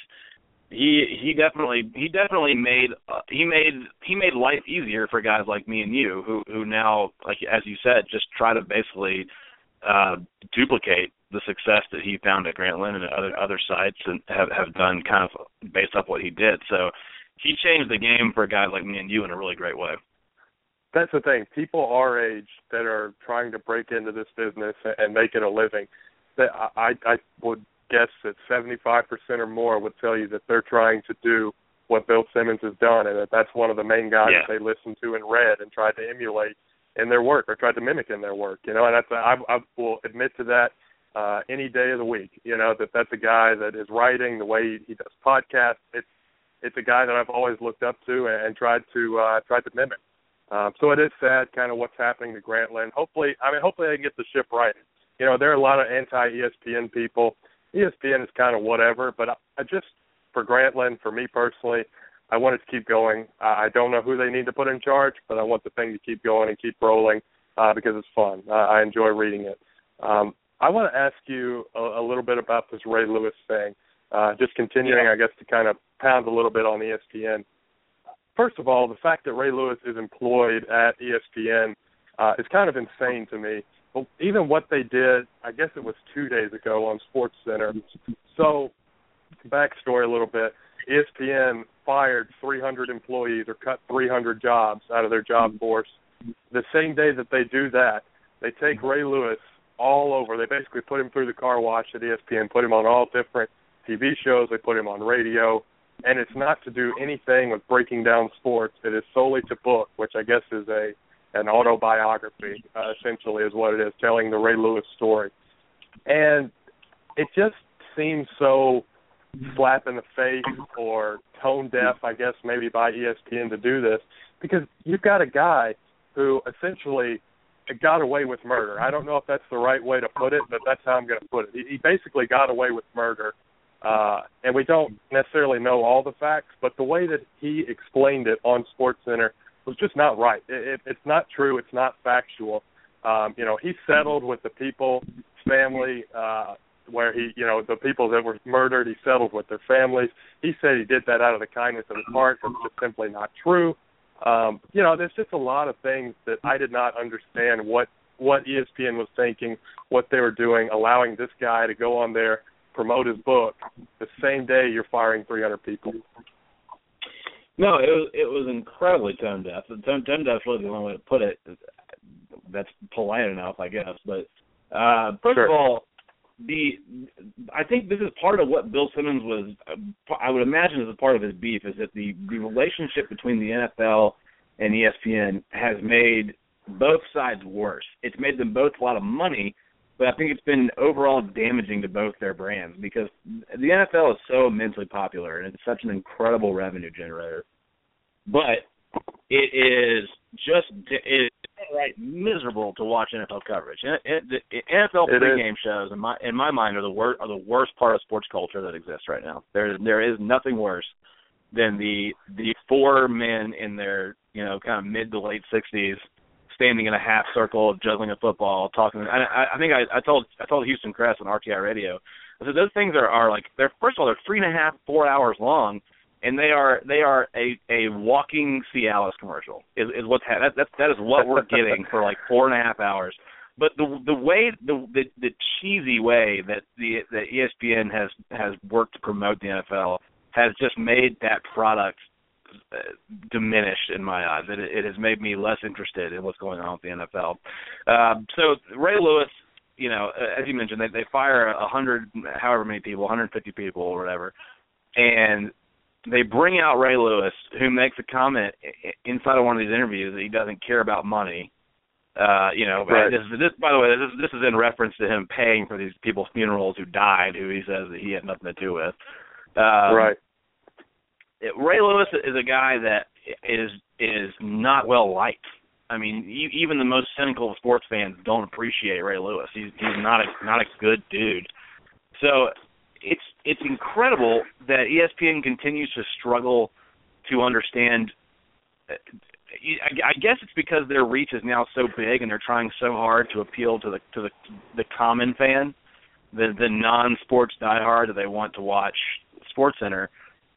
He he definitely he definitely made uh, he made he made life easier for guys like me and you who who now, like as you said, just try to basically uh, duplicate the success that he found at Grantland and at other other sites and have, have done kind of based off what he did. So he changed the game for guys like me and you in a really great way. That's the thing. People our age that are trying to break into this business and make it a living, that I I would guess that seventy-five percent or more would tell you that they're trying to do what Bill Simmons has done, and that that's one of the main guys yeah. that they listened to and read and tried to emulate in their work or tried to mimic in their work. You know, and that's I, I will admit to that uh, any day of the week. You know, that that's a guy that is writing the way he, he does podcasts. It's it's a guy that I've always looked up to and, and tried to uh, tried to mimic. Um, so it is sad, kind of what's happening to Grantland. Hopefully, I mean, hopefully they can get the ship right. You know, there are a lot of anti-E S P N people. E S P N is kind of whatever, but I, I just, for Grantland, for me personally, I want it to keep going. I, I don't know who they need to put in charge, but I want the thing to keep going and keep rolling uh, because it's fun. Uh, I enjoy reading it. Um, I want to ask you a, a little bit about this Ray Lewis thing, uh, just continuing, yeah. I guess, to kind of pound a little bit on E S P N. First of all, the fact that Ray Lewis is employed at E S P N uh, is kind of insane to me. But even what they did, I guess it was two days ago on SportsCenter. So, backstory a little bit. E S P N fired three hundred employees or cut three hundred jobs out of their job force. The same day that they do that, they take Ray Lewis all over. They basically put him through the car wash at E S P N, put him on all different T V shows. They put him on radio. And it's not to do anything with breaking down sports. It is solely to book, which I guess is a an autobiography, uh, essentially, is what it is, telling the Ray Lewis story. And it just seems so slap in the face or tone deaf, I guess, maybe by E S P N to do this, because you've got a guy who essentially got away with murder. I don't know if that's the right way to put it, but that's how I'm going to put it. He basically got away with murder Uh, and we don't necessarily know all the facts, but the way that he explained it on SportsCenter was just not right. It, it, it's not true. It's not factual. Um, you know, he settled with the people's family uh, where he, you know, the people that were murdered, he settled with their families. He said he did that out of the kindness of his heart. That's just simply not true. Um, you know, there's just a lot of things that I did not understand what, what E S P N was thinking, what they were doing, allowing this guy to go on there, promote his book the same day you're firing three hundred people. No, it was it was incredibly tone deaf. Tone, tone deaf is really the only way to put it. That's polite enough, I guess. But uh, first sure. of all, the I think this is part of what Bill Simmons was. I would imagine is a part of his beef is that the the relationship between the N F L and E S P N has made both sides worse. It's made them both a lot of money. But I think it's been overall damaging to both their brands because the N F L is so immensely popular and it's such an incredible revenue generator. But it is just it is right miserable to watch N F L coverage. It, it, the N F L pregame shows, in my in my mind, are the worst are the worst part of sports culture that exists right now. There there is nothing worse than the the four men in their you know kind of mid to late sixties. Standing in a half circle, juggling a football, talking. I, I think I, I told I told Houston Crest on R T I Radio. I said those things are, are like they're first of all they're three and a half four hours long, and they are they are a, a walking Cialis commercial. Is, is what's ha- that that that is what we're getting for like four and a half hours. But the the way the the, the cheesy way that the that E S P N has has worked to promote the N F L has just made that product diminished in my eyes. It, it has made me less interested in what's going on with the N F L. Um, so Ray Lewis, you know, as you mentioned, they, they fire a hundred, however many people, one hundred fifty people or whatever, and they bring out Ray Lewis, who makes a comment inside of one of these interviews that he doesn't care about money. Uh, you know, right. this, this, by the way, this, this is in reference to him paying for these people's funerals who died, who he says that he had nothing to do with. Um, right. Ray Lewis is a guy that is is not well liked. I mean, even the most cynical of sports fans don't appreciate Ray Lewis. He's he's not a not a good dude. So it's it's incredible that E S P N continues to struggle to understand. I guess it's because their reach is now so big, and they're trying so hard to appeal to the to the the common fan, the the non-sports diehard that they want to watch SportsCenter.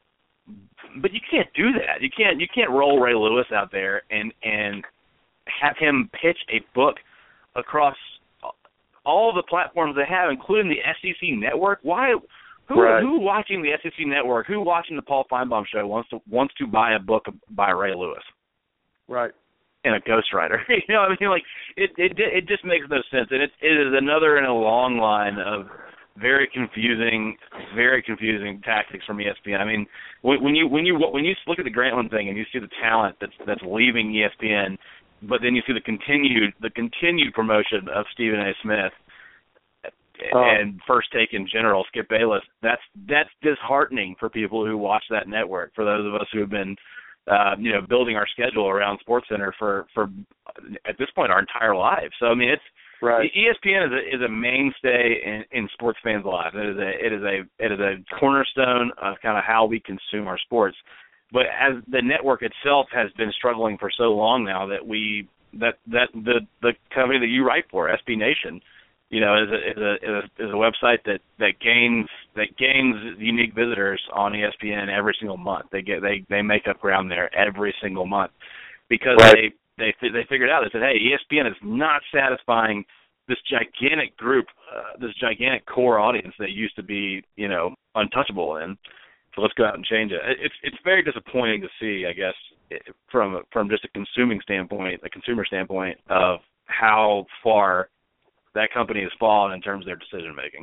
But you can't do that. You can't you can't roll Ray Lewis out there and and have him pitch a book across all the platforms they have, including the S E C network. Why? Who right. who watching the S E C network? Who watching the Paul Feinbaum show wants to wants to buy a book by Ray Lewis? Right. And a ghostwriter. You know, I mean, like it it it just makes no sense, and it it is another in a long line of very confusing, very confusing tactics from E S P N. I mean, when, when you when you when you look at the Grantland thing and you see the talent that's that's leaving E S P N, but then you see the continued the continued promotion of Stephen A. Smith oh. and First Take in general, Skip Bayless. That's that's disheartening for people who watch that network. For those of us who have been, uh, you know, building our schedule around SportsCenter for for at this point our entire lives. So I mean, it's. Right. E S P N is a, is a mainstay in, in sports fans' lives. It is a it is a it is a cornerstone of kind of how we consume our sports. But as the network itself has been struggling for so long now that we that that the the company that you write for, S B Nation, you know, is a is a is a, is a website that, that gains that gains unique visitors on E S P N every single month. They get they, they make up ground there every single month because right. they. They they figured out, they said, hey, E S P N is not satisfying this gigantic group, uh, this gigantic core audience that used to be, you know, untouchable in. So let's go out and change it. It's it's very disappointing to see, I guess, from from just a consuming standpoint, a consumer standpoint of how far that company has fallen in terms of their decision making.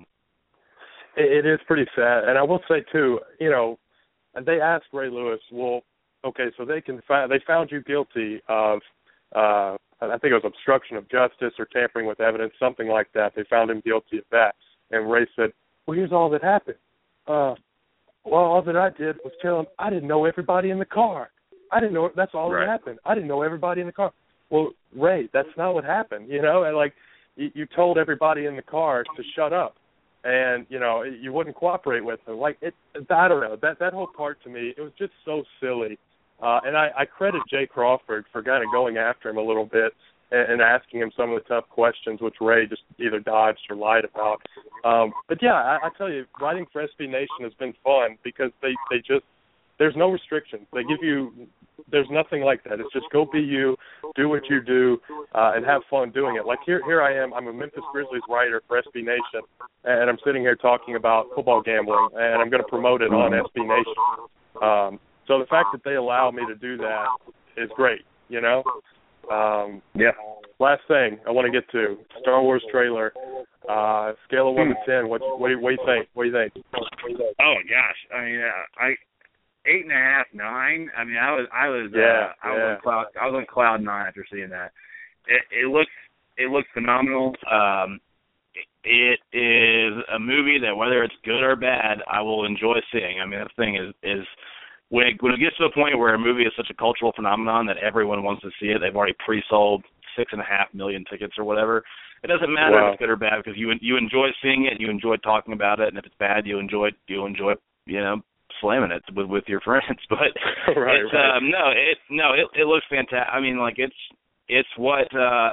It is pretty sad, and I will say too, you know, they asked Ray Lewis, well, okay, so they can fi- they found you guilty of. Uh, I think it was obstruction of justice or tampering with evidence, something like that. They found him guilty of that. And Ray said, well, here's all that happened. Uh, well, all that I did was tell him I didn't know everybody in the car. I didn't know. That's all right. that happened. I didn't know everybody in the car. Well, Ray, that's not what happened. You know, and like you, you told everybody in the car to shut up. and you know you wouldn't cooperate with him. Like it, I don't know that that whole part to me, it was just so silly. Uh, and I, I credit Jay Crawford for kind of going after him a little bit and, and asking him some of the tough questions, which Ray just either dodged or lied about. Um, but yeah, I, I tell you, writing for S B Nation has been fun because they they just there's no restrictions. They give you there's nothing like that. It's just go be you, do what you do, uh, and have fun doing it. Like here here I am. I'm a Memphis Grizzlies writer for S B Nation, and I'm sitting here talking about football gambling, and I'm going to promote it on S B Nation. Um, So the fact that they allow me to do that is great, you know? Um, yeah. Last thing I want to get to, Star Wars trailer, uh, scale of one to ten, what, what, do, what do you think? What do you think? Oh, gosh. I mean, uh, I eight and a half, nine. I mean, I was, I was, yeah, uh, I was yeah. on cloud, I was on cloud nine after seeing that. It, it looks, it looks phenomenal. Um, it is a movie that whether it's good or bad, I will enjoy seeing. I mean, the thing is, is when it, when it gets to a point where a movie is such a cultural phenomenon that everyone wants to see it, they've already pre-sold six and a half million tickets or whatever. It doesn't matter wow. if it's good or bad because you you enjoy seeing it, you enjoy talking about it, and if it's bad, you enjoy you enjoy you know slamming it with with your friends. But right, it's right. um, no, it no, it it looks fantastic. I mean, like it's it's what. Uh,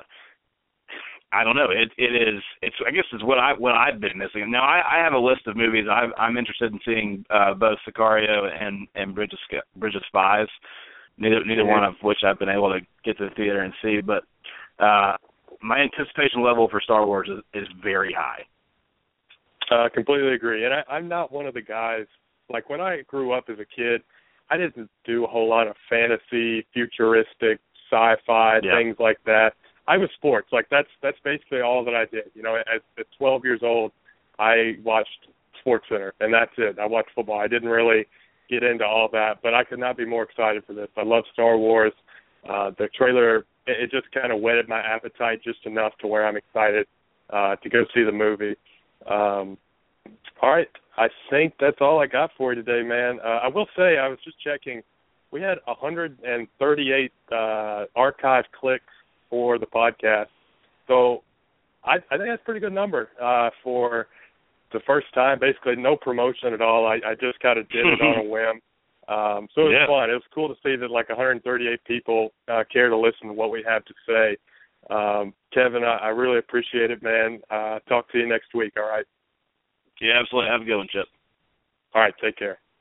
I don't know. It it is. It's. I guess it's what I what I've been missing. Now I, I have a list of movies I've, I'm interested in seeing. Uh, both Sicario and and Bridge of Bridge of Spies. Neither neither one of which I've been able to get to the theater and see. But uh, my anticipation level for Star Wars is, is very high. Uh, completely agree. And I, I'm not one of the guys. Like when I grew up as a kid, I didn't do a whole lot of fantasy, futuristic, sci-fi Yeah. things like that. I was sports. Like that's that's basically all that I did. You know, at, at twelve years old, I watched SportsCenter, and that's it. I watched football. I didn't really get into all that, but I could not be more excited for this. I love Star Wars. Uh, the trailer, it, it just kind of whetted my appetite just enough to where I'm excited uh, to go see the movie. Um, all right, I think that's all I got for you today, man. Uh, I will say, I was just checking, we had one hundred thirty-eight uh, archive clicks for the podcast. So I, I think that's a pretty good number uh, for the first time. Basically no promotion at all. I, I just kind of did it on a whim. Um, so it was Yeah. fun. It was cool to see that like one hundred thirty-eight people uh, care to listen to what we have to say. Um, Kevin, I, I really appreciate it, man. Uh, talk to you next week, all right? Yeah, absolutely. Have a good one, Chip. All right, take care.